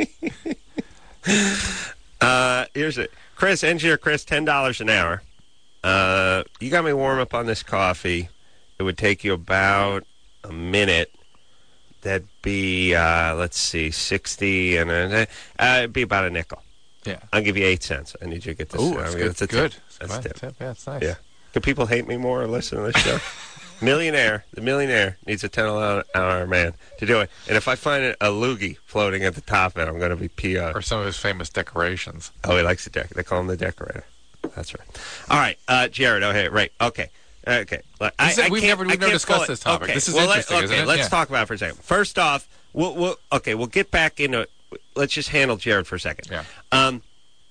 Uh, here's it, Chris. Engineer Chris, ten dollars an hour. Uh, you got me warm up on this coffee. It would take you about a minute. That'd be uh, let's see, sixty, and uh, uh, it'd be about a nickel. Yeah. I'll give you eight cents. I need you to get this. Oh, uh, that's I good. mean, that's a good. tip. That's That's a good. tip. Yeah, it's nice. Yeah. Do people hate me more or listen to this show? Millionaire, the millionaire needs a ten dollar an hour man to do it. And if I find a, a loogie floating at the top of it, I'm going to be P O'd. Or some of his famous decorations. Oh, he likes the deck. They call him the decorator. That's right. All right, uh, Jared. Oh, hey, right. Okay. Okay. Look, I, This is- I we've can't- never- we've I never can't discussed pull it. this topic. Okay. This is well, let- interesting, okay, isn't it? let's Yeah. talk about it for a second. First off, we'll, we'll okay, we'll get back into. Let's just handle Jared for a second. Yeah. Um,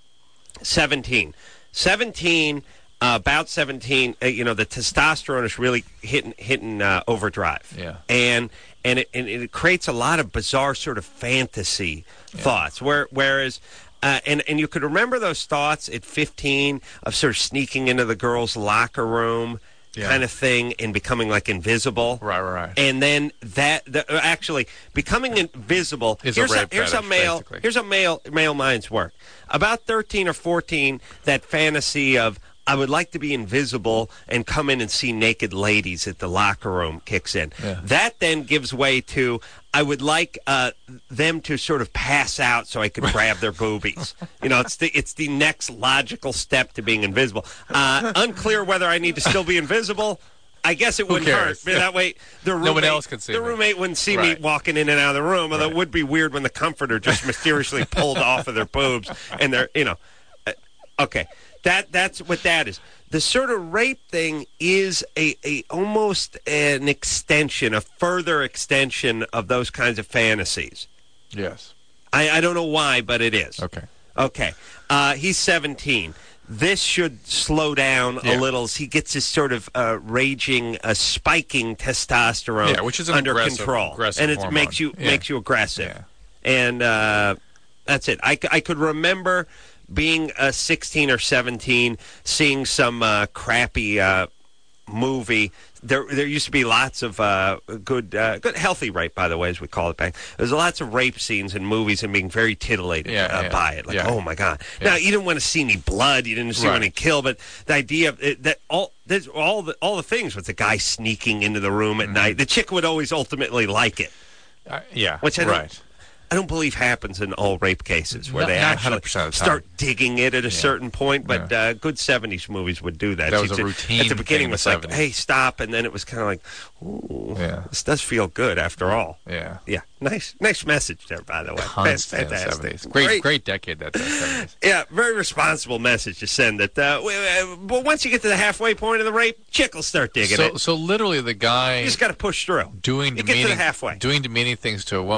seventeen. seventeen. Uh, about seventeen, uh, you know, the testosterone is really hitting hitting uh, overdrive. Yeah. And and it, and it creates a lot of bizarre sort of fantasy thoughts. Where whereas. Uh, and and you could remember those thoughts at fifteen of sort of sneaking into the girls' locker room, Yeah. kind of thing, and becoming like invisible. Right, right, right. And then that, the, uh, actually, becoming invisible. Is a here's rape here's fetish, how male basically. here's how male male minds work. About thirteen or fourteen, that fantasy of I would like to be invisible and come in and see naked ladies at the locker room kicks in. Yeah. That then gives way to I would like uh, them to sort of pass out so I could grab their boobies. You know, it's the it's the next logical step to being invisible. Uh, unclear whether I need to still be invisible. I guess it wouldn't hurt. cares? But that way, the roommate, one else could see the me. roommate wouldn't see Right. me walking in and out of the room. Although Right. it would be weird when the comforter just mysteriously pulled off of their boobs and they're, you know, uh, okay. That that's what that is. The sort of rape thing is a, a almost an extension, a further extension of those kinds of fantasies. Yes. I, I don't know why, but it is. Okay. Okay. Uh, he's seventeen. This should slow down Yeah. a little as he gets his sort of uh, raging, uh, spiking testosterone Yeah, which is an under aggressive- control, aggressive and it hormone. makes you Yeah. makes you aggressive. Yeah. And uh, that's it. I, c- I could remember being uh, sixteen or seventeen, seeing some uh, crappy uh, movie. There, there used to be lots of uh, good, uh, good, healthy rape, by the way, as we call it back. There's lots of rape scenes in movies and being very titillated Yeah, uh, yeah. by it. Like, Yeah. oh my god! Yeah. Now you didn't want to see any blood, you didn't see Right. any kill, but the idea of it, that all, there's all the all the things with the guy sneaking into the room at Mm-hmm. night. The chick would always ultimately like it, Uh, yeah. which I don't, right. I don't believe happens in all rape cases where Not- they not actually one hundred percent of the time. start digging it at a certain point. But Yeah. uh, good seventies movies would do that. That was She'd a say- routine At the beginning, thing in it was the like, seventies. "Hey, stop!" And then it was kind of like, "Ooh, Yeah. this does feel good after all." Yeah. Yeah, nice, nice message there, by the way. Constant in the Fantastic, seventies. Great, great decade that seventies. Yeah, very responsible message to send. That, uh, w- uh, but once you get to the halfway point of the rape, chick will start digging So, it. so literally, the guy You just got to push through. doing You get to demeaning, the halfway. doing demeaning things to a woman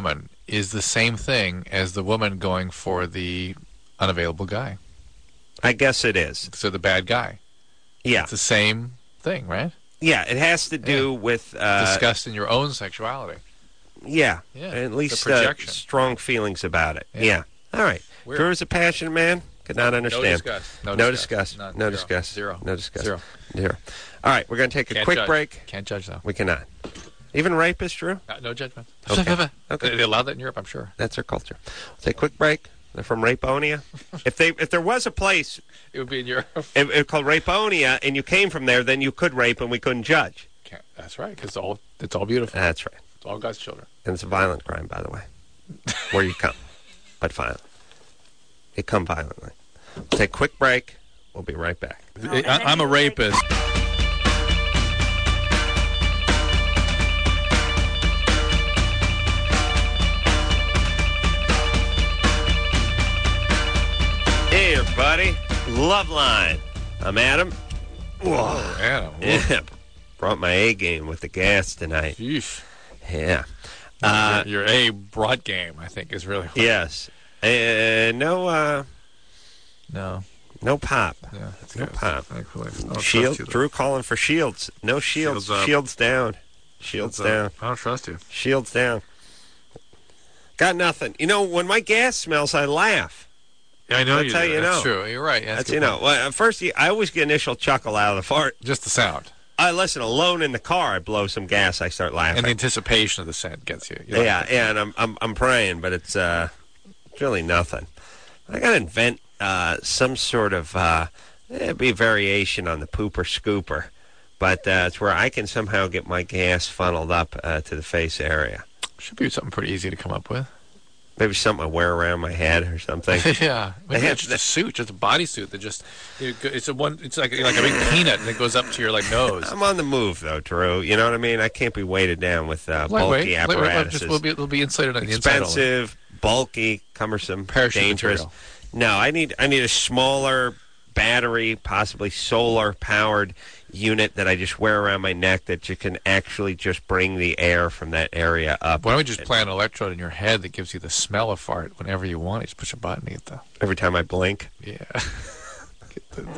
is the same thing as the woman going for the unavailable guy. I guess it is. So the bad guy. Yeah. It's the same thing, right? Yeah, it has to do Yeah. with... Uh, Disgust in your own sexuality. Yeah. Yeah, At the least uh, projection. strong feelings about it. Yeah. Yeah. All right. Weird. Drew is a passionate man. Could not understand. No disgust. No, No disgust. disgust. None. No Zero. disgust. Zero. No disgust. Zero. Zero. All right, we're going to take a Can't quick judge. break. Can't judge, though. We cannot. Even rapists, Drew? Uh, no judgment. Okay. Okay. They, they allow that in Europe, I'm sure. That's our culture. We'll take a quick break. They're from Raponia. if they, if there was a place It would be in Europe. it, it called Raponia and you came from there, then you could rape and we couldn't judge. Can't. That's right, because all, it's all beautiful. That's right. It's all God's children. And it's a violent crime, by the way, where you come. But violent. You come violently. We'll take a quick break. We'll be right back. I, I'm a rapist. Hey, everybody. Love Line. I'm Adam. Oh, Adam. Yeah. Brought my A game with the gas tonight. Yeesh. Yeah. Uh, your, your A broad game, I think, is really what. yes. Uh, no, uh, No. no pop. Yeah, that's No good. pop. Thankfully. I don't Shield. trust you, Drew calling for shields. No shields. Shields up. Shields down. Shields, Shields down. up. I don't trust you. Shields down. Got nothing. You know, when my gas smells, I laugh. Yeah, I know That's you how do. you That's know. true. You're right. Yeah, That's, a good you know. point. Well, at first, you- I always get initial chuckle out of the fart. Just the sound. I listen, alone in the car, I blow some gas, I start laughing. And the anticipation of the scent gets you. you like yeah, it. yeah, and I'm I'm I'm praying, but it's uh, it's really nothing. I gotta invent uh, some sort of uh, it'd be a variation on the pooper scooper, but uh, it's where I can somehow get my gas funneled up uh, to the face area. Should be something pretty easy to come up with. Maybe something I wear around my head or something. yeah, maybe They have it's just a suit, just a bodysuit that just you know, it's a one. It's like like a big peanut that goes up to your like nose. I'm on the move though, Drew. You know what I mean? I can't be weighted down with uh, bulky Lightweight, lightweight, apparatuses. just will be, it'll be insulated on the inside. only. Expensive, bulky, cumbersome, Parachute dangerous. material. No, I need I need a smaller battery, possibly solar powered unit that I just wear around my neck that you can actually just bring the air from that area up. Why don't we just plant an electrode in your head that gives you the smell of fart whenever you want? You just push a button and get the Every time I blink. yeah. Get the-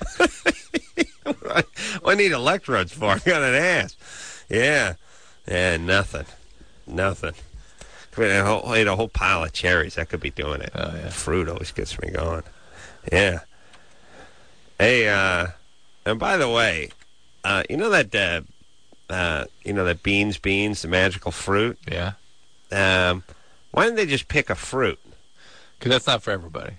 the- What do I need electrodes for? I got an ass. Yeah. Yeah, nothing. Nothing. I mean, a whole, I ate a whole pile of cherries. That could be doing it. Oh, yeah. Fruit always gets me going. Yeah. Hey, uh, and by the way, uh, you know that, uh, uh, you know that beans, beans, the magical fruit? yeah, Um, why didn't they just pick a fruit? because that's not for everybody.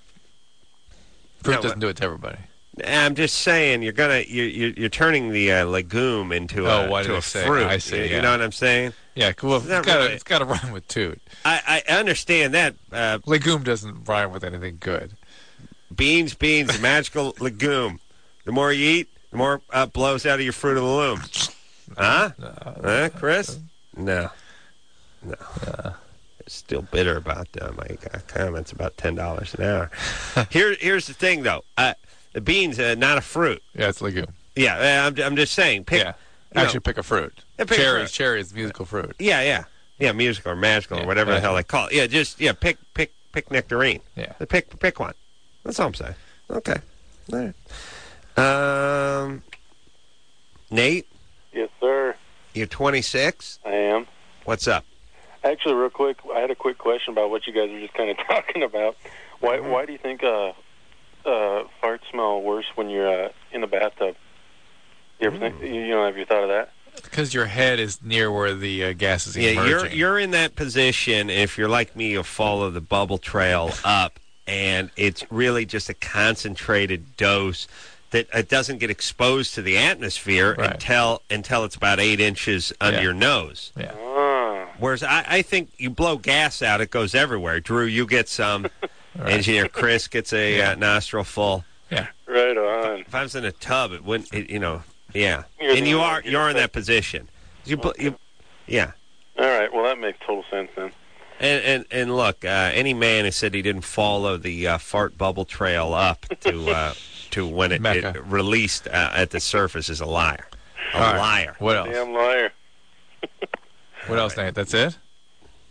Fruit No, doesn't but- do it to everybody. I'm just saying, you're gonna you're you're, you're turning the uh, legume into Oh, a why did to they a say- fruit. I see, You, yeah. you know what I'm saying? Yeah, well, it's not got really- it's got to rhyme with toot. I, I understand that. Uh, Legume doesn't rhyme with anything good. beans, beans, the magical legume. The more you eat, the more uh, blows out of your fruit of the loom. Huh? Huh, Chris? No. No. Still bitter about uh, my uh, comments about ten dollars an hour. Here, here's the thing, though. Uh, the beans, uh, not a fruit. Yeah, it's legume. Yeah, uh, I'm, I'm just saying. Pick, yeah, you know, actually, pick a fruit. Yeah, pick a cherries, fruit. cherries, musical fruit. Yeah, yeah, yeah, musical or magical Yeah, or whatever the yeah. hell they call it. Yeah, just yeah, pick, pick, pick nectarine. Yeah. Pick, pick one. That's all I'm saying. Okay. All right. Um, Nate, Yes, sir. you're twenty-six. I am. What's up? Actually, real quick, I had a quick question about what you guys were just kind of talking about. Why Mm-hmm. why do you think uh, uh, farts smell worse when you're uh, in the bathtub? You ever think, you know, have you thought of that? Because your head is near where the uh, gas is Yeah, emerging. you're you're in that position. If you're like me, you'll follow the bubble trail up, and it's really just a concentrated dose that it doesn't get exposed to the atmosphere Right. until until it's about eight inches under Yeah. your nose. Yeah. Ah, Whereas I, I think you blow gas out, it goes everywhere. Drew, you get some. Engineer Chris gets a Yeah. uh, nostril full. Yeah. right on. If I was in a tub, it wouldn't. It, you know, yeah. You're and the you one are who you're in gets that position. You, bl- you, yeah. All right, well, that makes total sense then. And and, and look, uh, any man who said he didn't follow the uh, fart bubble trail up to uh, to when it, Mecca. it released uh, at the surface is a liar. A All right. liar. What else? Damn liar. What else, Nate? That's it?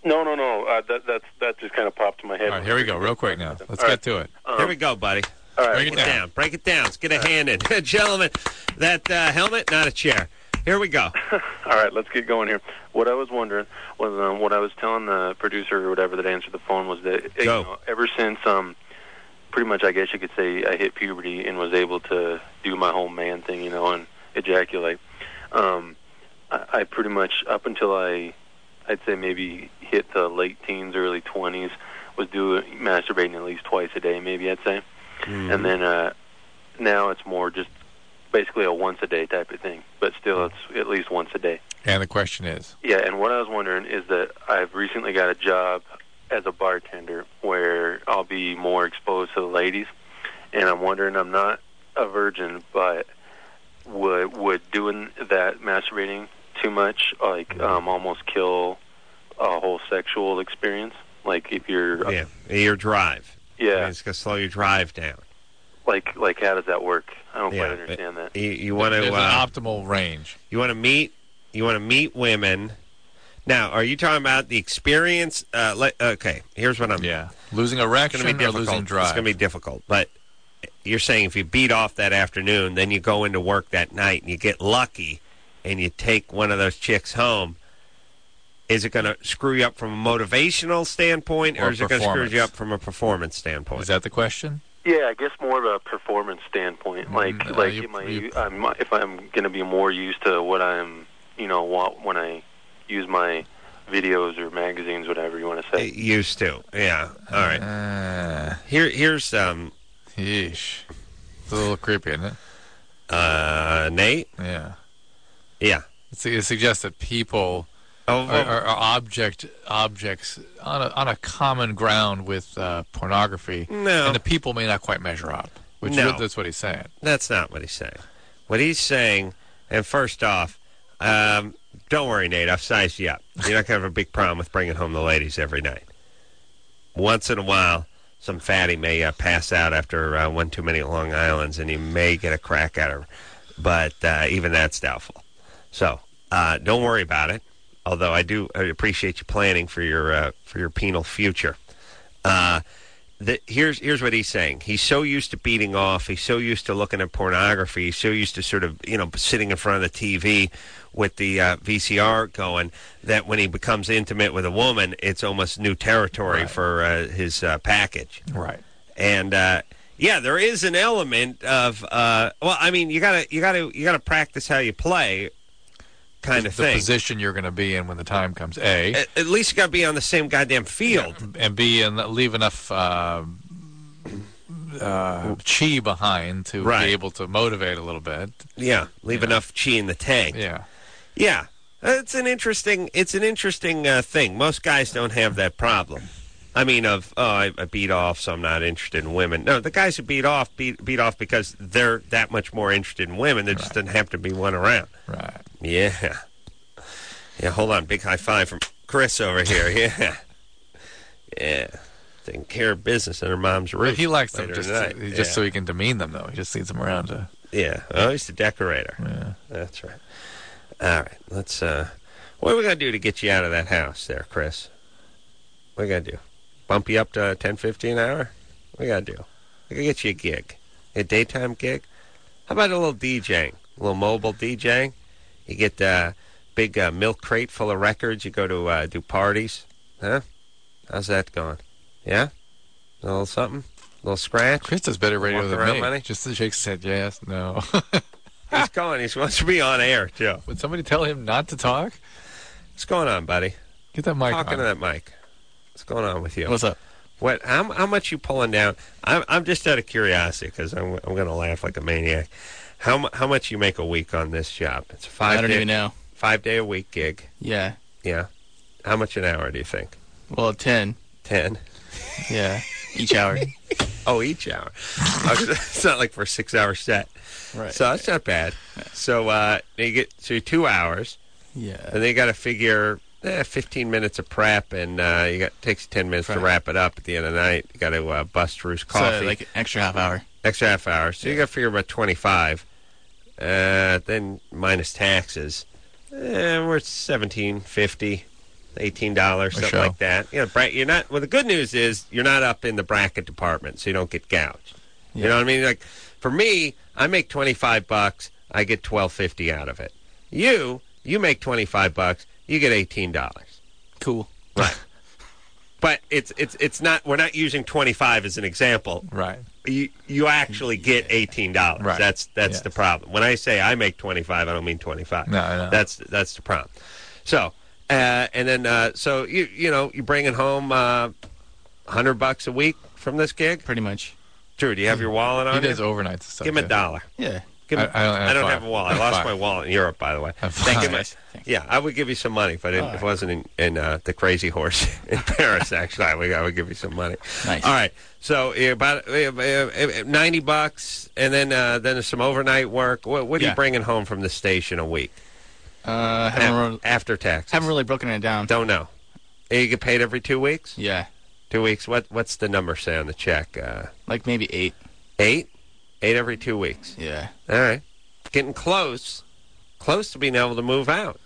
No, no, no. Uh, that that's that just kind of popped in my head. All right, here we go, real quick now. Let's All get right. to it. Um, Here we go, buddy. All right. Break it down. Break it down. Let's get a hand in. Gentlemen, that uh, helmet, not a chair. Here we go. All right, let's get going here. What I was wondering was um, what I was telling the producer or whatever that answered the phone was that you Go. know, ever since um, pretty much I guess you could say I hit puberty and was able to do my whole man thing, you know, and ejaculate. Um, I, I pretty much up until I, I'd say maybe hit the late teens, early twenties, was doing masturbating at least twice a day, maybe I'd say, Mm. and then uh, now it's more just basically a once a day type of thing, but still it's at least once a day. And the question is? Yeah, and what I was wondering is that I've recently got a job as a bartender where I'll be more exposed to the ladies, and I'm wondering, I'm not a virgin, but would would doing that, masturbating too much, like um, almost kill a whole sexual experience? Like if you're... Yeah, your drive. Yeah. It's going to slow your drive down. Like, like how does that work? I don't Yeah, quite understand that. You, you want to... There's uh, an optimal range. You want to meet. You want to meet women. Now, are you talking about the experience? Uh, le- okay, here's what I'm. Yeah, losing erection It's going to be or difficult. losing drive. It's going to be difficult. But you're saying if you beat off that afternoon, then you go into work that night and you get lucky, and you take one of those chicks home. Is it going to screw you up from a motivational standpoint, or, Or is it going to screw performance. you up from a performance standpoint? Is that the question? Yeah, I guess more of a performance standpoint. Like, Mm, uh, like you- am I, you- I'm, if I'm going to be more used to what I'm, you know, what, when I use my videos or magazines, whatever you want to say. It used to, yeah. All right. Uh, Here, here's um, yeesh. It's a little creepy, isn't it? uh, Nate. Yeah. Yeah. It's, it suggests that people Oh, are, are, are object objects on a, on a common ground with uh, pornography, No. and the people may not quite measure up. Which No. is, that's what he's saying. That's not what he's saying. What he's saying, and first off, um, don't worry, Nate. I've sized you up. You're not going to have a big problem with bringing home the ladies every night. Once in a while, some fatty may uh, pass out after uh, one too many Long Islands, and you may get a crack at her. But uh, even that's doubtful. So uh, don't worry about it. Although I do I appreciate you planning for your uh, for your penal future. Uh, the, here's here's what he's saying. He's so used to beating off. He's so used to looking at pornography. He's so used to sort of you know sitting in front of the T V with the uh, V C R going that when he becomes intimate with a woman, it's almost new territory Right. for uh, his uh, package. Right. And uh, yeah, there is an element of uh, well, I mean, you gotta you gotta you gotta practice how you play. Kind of the thing. position you're going to be in when the time comes. A, At, at least you got to be on the same goddamn field. and B, and leave enough uh, uh, chi behind to Right. be able to motivate a little bit. Yeah, leave Yeah. enough chi in the tank. Yeah. Yeah, it's an interesting. It's an interesting uh, thing. Most guys don't have that problem. I mean, of oh, I, I beat off, so I'm not interested in women. No, the guys who beat off beat beat off because they're that much more interested in women. There just Right. doesn't have to be one around. Right. Yeah. Yeah. Hold on, big high five from Chris over here. Yeah. Yeah. Taking care of business under mom's roof. But he likes them later just, tonight. just Yeah. so he can demean them, though. He just needs them around to. Yeah. Oh, he's the decorator. Yeah. That's right. All right. Let's. Uh, what are we gonna do to get you out of that house, there, Chris? What are we gonna do? Bump you up to ten fifty an hour? What do we gotta do? We gotta get you a gig, a daytime gig. How about a little DJing, a little mobile DJing? You get a big uh, milk crate full of records. You go to uh, do parties, huh? How's that going? Yeah, a little something, a little scratch. Chris does better radio Walk than around me. money? Just to shake his head, yes, no. He's going. He's supposed to be on air too. Would somebody tell him not to talk? What's going on, buddy? Get that mic Talking on. to that mic. What's going on with you? What's up? What? How, how much you pulling down? I'm I'm just out of curiosity because I'm I'm gonna laugh like a maniac. How mu- how much you make a week on this job? It's a five. I don't day, even know. Five day a week gig. Yeah. Yeah. How much an hour do you think? Well, ten. Ten. Yeah. Each hour. Oh, each hour. It's not like for a six hour set. Right. So that's not bad. So uh, you get so two hours, Yeah. and then you got to figure eh, fifteen minutes of prep, and uh, you got takes ten minutes to Right. wrap it up at the end of the night. You got to uh, bust Drew's coffee. So, like, an extra half hour. Extra half hour. So you got to figure about twenty-five. Uh, then minus taxes. Eh, we're at seventeen fifty. eighteen dollars, something show. like that. You know, bra- you're not. Well, the good news is you're not up in the bracket department, so you don't get gouged. Yeah. You know what I mean? Like for me, I make twenty-five bucks, I get twelve fifty out of it. You, you make twenty-five bucks, you get eighteen dollars. Cool. Right. But it's it's it's not. We're not using twenty-five as an example. Right. You you actually get eighteen dollars. Right. That's that's Yes. the problem. When I say I make twenty-five, I don't mean twenty-five. No, I know. That's that's the problem. So uh, and then uh, so you you know you're bringing home uh, hundred bucks a week from this gig. Pretty much. Drew, do you have your wallet on He does you? overnights and stuff. Give him a too. dollar. Yeah. Give him, I- I don't- I have don't five. have a wallet. I I have lost five. my wallet in Europe, by the way. have Thanks, Give me- guys. Thanks. Yeah, I would give you some money if I didn't. If it wasn't in, in uh, the Crazy Horse in Paris. Actually, I would, I would give you some money. Nice. All right, so uh, about uh, uh, ninety bucks, and then uh, then there's some overnight work. What, what are Yeah. you bringing home from the station a week Uh, haven't, A- really, after tax? haven't really broken it down. Don't know. And you get paid every two weeks. Yeah. Two weeks. What what's the number say on the check? Uh, Like maybe eight. eight. Eight every two weeks. Yeah. All right, getting close, close to being able to move out.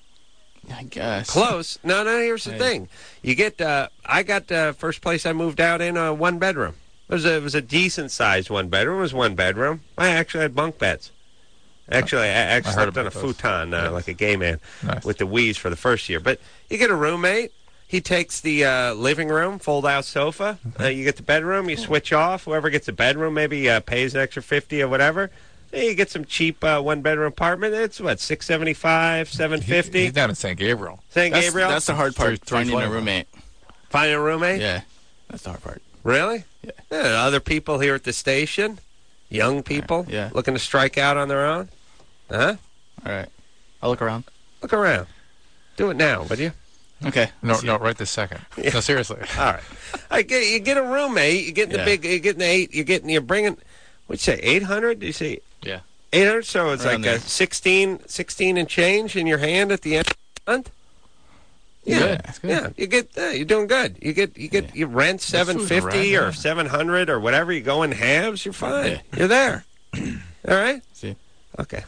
I guess. Close. No, no. Here's the Right. thing. You get. Uh, I got uh, first place I moved out in a one bedroom. It was a it was a decent sized one bedroom. It was one bedroom. I actually had bunk beds. Actually, I actually I heard slept on a about those. futon uh, Yeah. like a gay man Nice. with the wheeze for the first year. But you get a roommate. He takes the uh, living room, fold out sofa. Uh, you get the bedroom. You switch off. Whoever gets a bedroom maybe uh, pays an extra fifty or whatever. Then you get some cheap uh, one bedroom apartment. It's what six seventy five, seven He- fifty. He's down in Saint Gabriel. Saint That's, Gabriel. that's the hard part, Three- three finding a flavor. roommate. Finding a roommate. Yeah. That's the hard part. Really? Yeah. Other people here at the station, young people, Yeah. looking to strike out on their own. Huh? All right. I'll look around. Look around. Do it now, would you? Okay. No, no, right this second. No, seriously. All right. I get you get a roommate. You get in the Yeah. big. You get in the eight. You get in. You're bringing. What'd you say? Eight hundred? Did you say Yeah. eight hundred? So it's Around like a there. sixteen, sixteen and change in your hand at the end of the month. Yeah, Good. That's good. yeah. You get. Uh, you're doing good. You get. You get. Yeah. You rent seven fifty rent, or yeah. seven hundred or whatever. You go in halves. You're fine. Yeah. You're there. All right. See. Okay.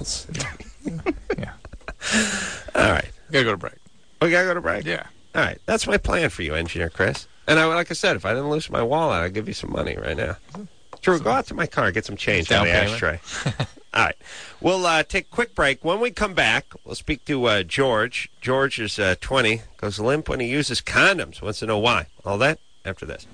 Yeah. All right. Gotta go to break. We gotta go to break. Yeah. All right. That's my plan for you, Engineer Chris. And I, like I said, if I didn't lose my wallet, I'd give you some money right now. Drew, go out to my car, get some change Down on the payment. ashtray. All right. We'll uh, take a quick break. When we come back, we'll speak to uh, George. George is uh, twenty, goes limp when he uses condoms. Wants to know why. All that after this.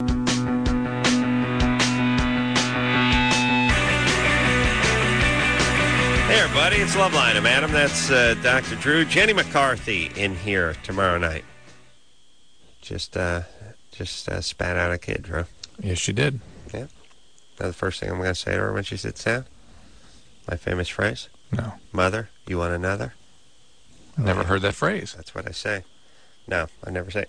Hey, everybody. It's Loveline. I'm Adam. That's uh, Doctor Drew. Jenny McCarthy in here tomorrow night. Just uh, just uh, spat out a kid, Drew. Yes, she did. Yeah. That's the first thing I'm going to say to her when she sits down. My famous phrase. No. Mother, you want another? Never yeah. heard that phrase. That's what I say. No, I never say.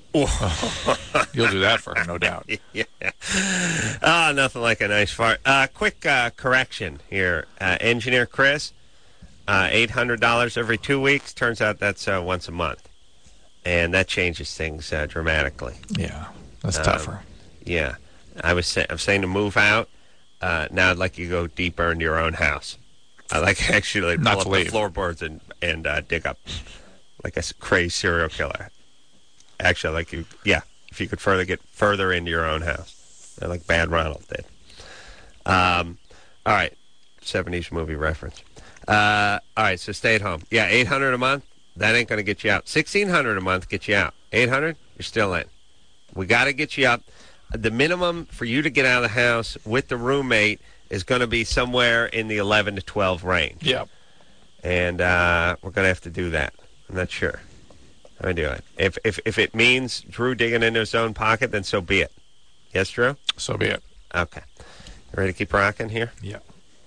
You'll do that for her, no doubt. Yeah. Ah, nothing like a nice fart. Uh, quick uh, correction here. Uh, Engineer Chris, uh, eight hundred dollars every two weeks. Turns out that's uh, once a month. And that changes things uh, dramatically. Yeah, that's Um, tougher. Yeah. I was say- I'm saying to move out. Uh, now I'd like you to go deeper into your own house. I like actually pull Not up to the leave. floorboards and, and uh, dig up like a s- crazy serial killer. Actually, I'd like you, yeah, if you could further get further into your own house, uh, like Bad Ronald did. Um, all right, seventies movie reference. Uh, all right, so stay at home. Yeah, eight hundred a month. That ain't going to get you out. Sixteen hundred a month get you out. Eight hundred, you're still in. We got to get you up. The minimum for you to get out of the house with the roommate is going to be somewhere in the eleven to twelve range. Yep. And uh, we're going to have to do that. I'm not sure. How do I do it? If, if, if it means Drew digging into his own pocket, then so be it. Yes, Drew? So be it. Okay. You ready to keep rocking here? Yeah.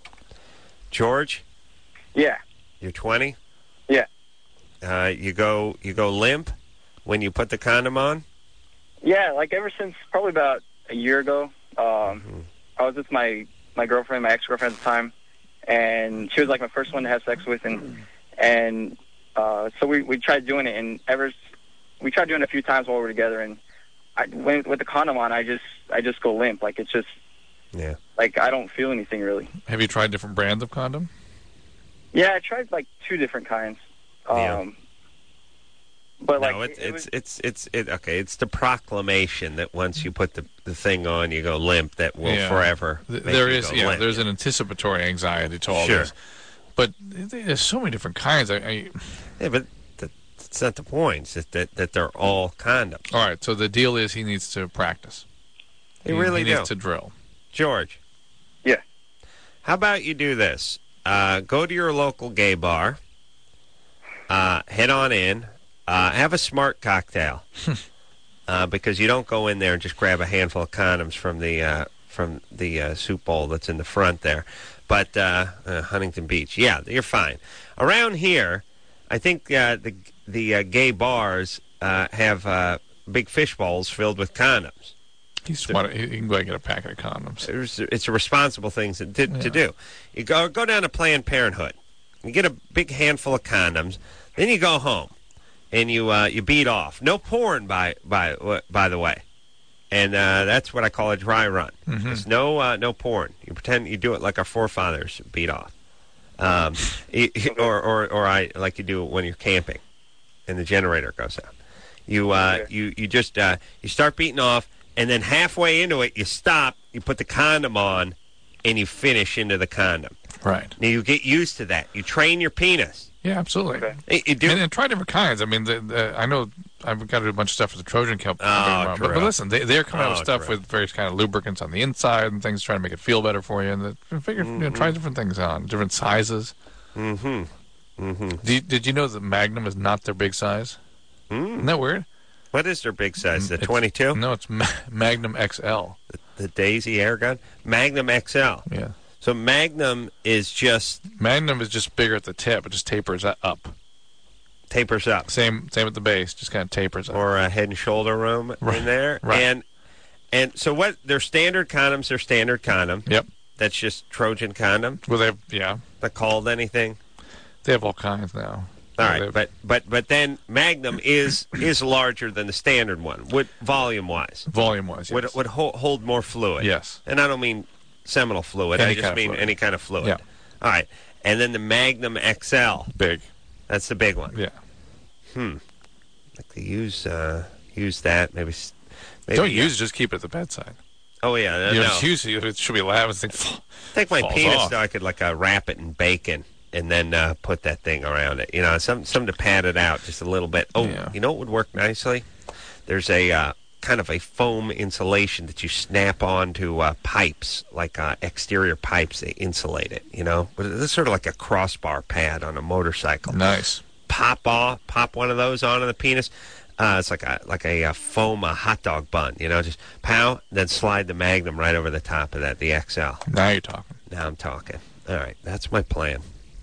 George, Yeah. you're twenty. Yeah. Uh, you go you go limp when you put the condom on. Yeah, like ever since probably about a year ago, um, Mm-hmm. I was with my, my girlfriend, my ex-girlfriend at the time, and she was like my first one to have sex with, and and uh, so we, we tried doing it, and ever we tried doing it a few times while we were together, and I, when, with the condom on, I just I just go limp, like it's just Yeah. like I don't feel anything really. Have you tried different brands of condom? Yeah, I tried like two different kinds. Um, Yeah. But like, no, it, it, it's it was, it's it's it. Okay, it's the proclamation that once you put the, the thing on, you go limp. That will Yeah. forever. Th- make there you is, go yeah, limp. there's an anticipatory anxiety to all Sure. this. But there's so many different kinds. I, I, Yeah, but that, that's not the point. It's that, that that they're all condoms. all right, so the deal is he needs to practice. They he, really he do. needs to drill. George. Yeah. How about you do this? Uh, go to your local gay bar. Uh, head on in. Uh, have a smart cocktail. uh, because you don't go in there and just grab a handful of condoms from the uh, from the uh, soup bowl that's in the front there. But uh, uh, Huntington Beach, yeah, you're fine. Around here, I think uh, the the uh, gay bars uh, have uh, big fish bowls filled with condoms. He's smart. He he can go and get a packet of condoms. It's, it's a responsible thing to, to, Yeah. to do. You go go down to Planned Parenthood. You get a big handful of condoms. Then you go home, and you uh, you beat off. No porn, by by by the way, and uh, that's what I call a dry run. Mhm. There's no uh, no porn. You pretend you do it like our forefathers beat off, um, you- or or or I like you do it when you're camping, and the generator goes out. You uh, you you just uh, you start beating off, and then halfway into it, you stop. You put the condom on, and you finish into the condom. Right. Now you get used to that. You train your penis. Yeah, absolutely. You- you do- And, and try different kinds. I mean, the, the, I know I've got to do a bunch of stuff with the Trojan Kelp. Oh, but, but Drew. listen, they, they're coming out with Oh, stuff Drew. with various kind of lubricants on the inside and things, trying to make it feel better for you. And the, figure, you know, try different things on, different sizes. Mm-hmm. Mm-hmm. Do you, did you know that Magnum is not their big size? Mm. Isn't that weird? What is their big size? The It's- twenty-two? No, it's Ma- Magnum X L. The, the Daisy air gun? Magnum X L. Yeah. So Magnum is just Magnum is just bigger at the tip. It just tapers up. tapers up. Same same at the base, just kind of tapers up. Or a head and shoulder room Right. in there. Right. And and so what their standard condoms are standard condom. Yep. That's just Trojan condom. Well, they have, yeah, Not called anything. they have all kinds now. All Yeah, right, they've- but but but then Magnum is is larger than the standard one, would volume wise. volume wise, yes. Would would hold, hold more fluid. Yes. And I don't mean seminal fluid. Any I just kind of mean fluid. any kind of fluid. Yeah. All right. And then the Magnum X L. Big. That's the big one. Yeah. Hmm. Like to use uh, use that maybe. s- maybe Don't use it, just keep it at the bedside. Oh yeah. You no. know, use it. It should be loud. This thing fall- Take my falls penis off. though. I could like uh, wrap it in bacon and then uh, put that thing around it. You know, some some to pad it out just a little bit. Oh, Yeah. you know what would work nicely? There's a uh, kind of a foam insulation that you snap onto uh, pipes, like uh, exterior pipes. They insulate it. You know, But it's sort of like a crossbar pad on a motorcycle. Nice. Pop off, pop one of those onto the penis. Uh, it's like a like a, uh foam uh, hot dog bun. You know, just pow, then slide the Magnum right over the top of that, the X L. Now you're talking. Now I'm talking. All right, that's my plan.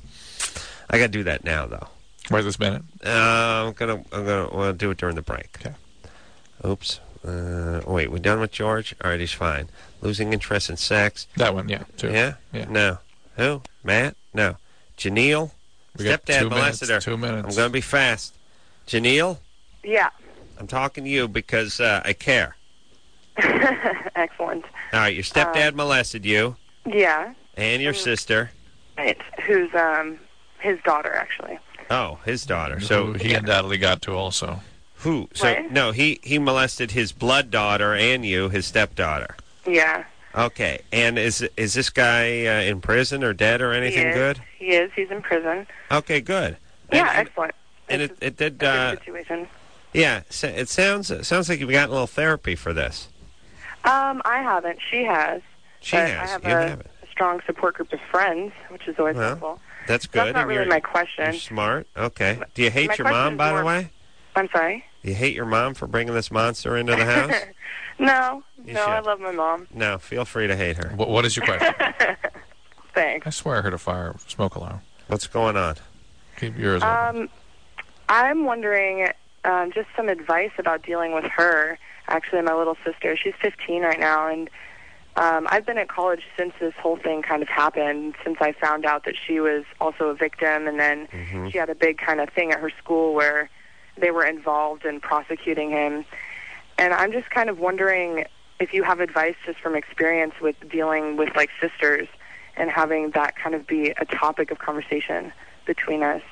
I got to do that now, though. Right this minute. Uh, I'm gonna I'm gonna well, do it during the break. Okay. Oops. Uh, wait, we done with George? All right, he's fine. Losing interest in sex. That one, yeah. Two. Yeah. Yeah. No. Who? Matt? No. Janelle. We got Stepdad two minutes, molested her. two minutes. I'm gonna be fast. Janelle, Yeah. I'm talking to you because uh, I care. Excellent. All right, your stepdad Uh, molested you Yeah. and your sister. Right. Who's um his daughter actually. Oh, his daughter. So So he undoubtedly got to also. who? So What? no, he he molested his blood daughter and you, his stepdaughter. Yeah. Okay, and is is this guy uh, in prison or dead or anything he is. good? He is. He's in prison. Okay, good. Yeah, And, excellent. and it it did. Good Uh, situation. yeah, so it sounds it sounds like you've gotten a little therapy for this. Um, I haven't. She has. She but has. I have You a, haven't. a strong support group of friends, which is always Well, helpful. That's So good. That's not and really you're, my question. you're smart. Okay. Do you hate My your question mom, is by the more- way? I'm sorry. Do you hate your mom for bringing this monster into the house? No, You no, I should. love my mom. No, feel free to hate her. What, what is your question? Thanks. I swear I heard a fire smoke alarm. What's going on? Keep yours open. Um, I'm wondering um, just some advice about dealing with her. Actually, my little sister. She's fifteen right now, and um, I've been at college since this whole thing kind of happened. Since I found out that she was also a victim, and then Mhm. she had a big kind of thing at her school where they were involved in prosecuting him. And I'm just kind of wondering if you have advice just from experience with dealing with like sisters and having that kind of be a topic of conversation between us.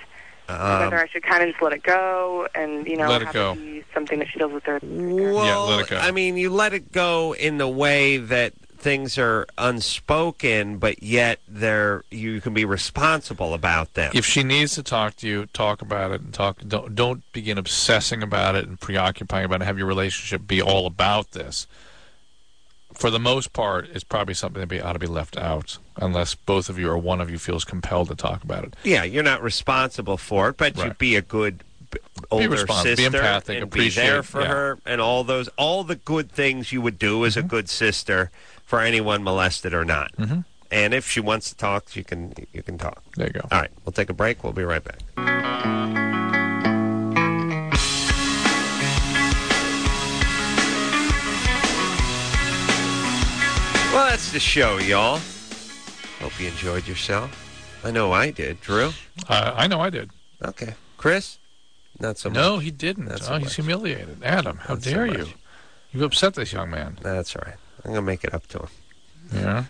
Um, whether I should kind of just let it go and, you know, Let it have go. it be something that she does with her. Well, let it go. I mean, you let it go in the way that things are unspoken, but yet they're you can be responsible about them. If she needs to talk to you, talk about it and talk. Don't don't begin obsessing about it and preoccupying about it. Have your relationship be all about this. For the most part, it's probably something that be, ought to be left out, unless both of you or one of you feels compelled to talk about it. Yeah, you're not responsible for it, but you Right. be a good b- older responsive, be sister empathic, and appreciate, be there for yeah. her, and all those all the good things you would do as a good sister for anyone molested or not. Mm-hmm. And if she wants to talk, you can you can talk. There you go. All right, we'll take a break. We'll be right back. Well, that's the show, y'all. Hope you enjoyed yourself. I know I did. Drew? Uh, I know I did. Okay. Chris? Not so much. No, he didn't. Not oh, so he's much. humiliated. Adam, how Not so dare much. you? You've upset this young man. That's all right. I'm going to make it up to him. Yeah.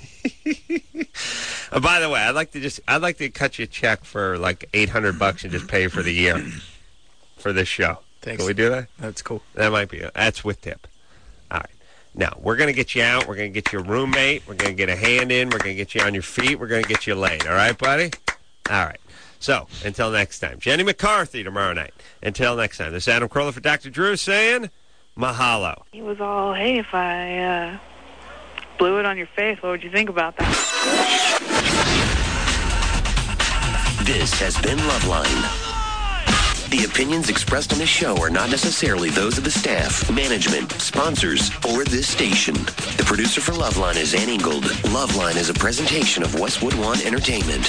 Uh, by the way, I'd like to just I'd like to cut you a check for like eight hundred bucks and just pay for the year for this show. Thanks. Can we do that? That's cool. That might be that's with tip. All right. Now, we're going to get you out. We're going to get you a roommate. We're going to get a hand in. We're going to get you on your feet. We're going to get you laid. All right, buddy? All right. So, until next time. Jenny McCarthy tomorrow night. Until next time. This is Adam Carolla for Doctor Drew saying mahalo. He was all, hey, if I uh, blew it on your face, what would you think about that? This has been Loveline. The opinions expressed on this show are not necessarily those of the staff, management, sponsors, or this station. The producer for Loveline is Ann Ingold. Loveline is a presentation of Westwood One Entertainment.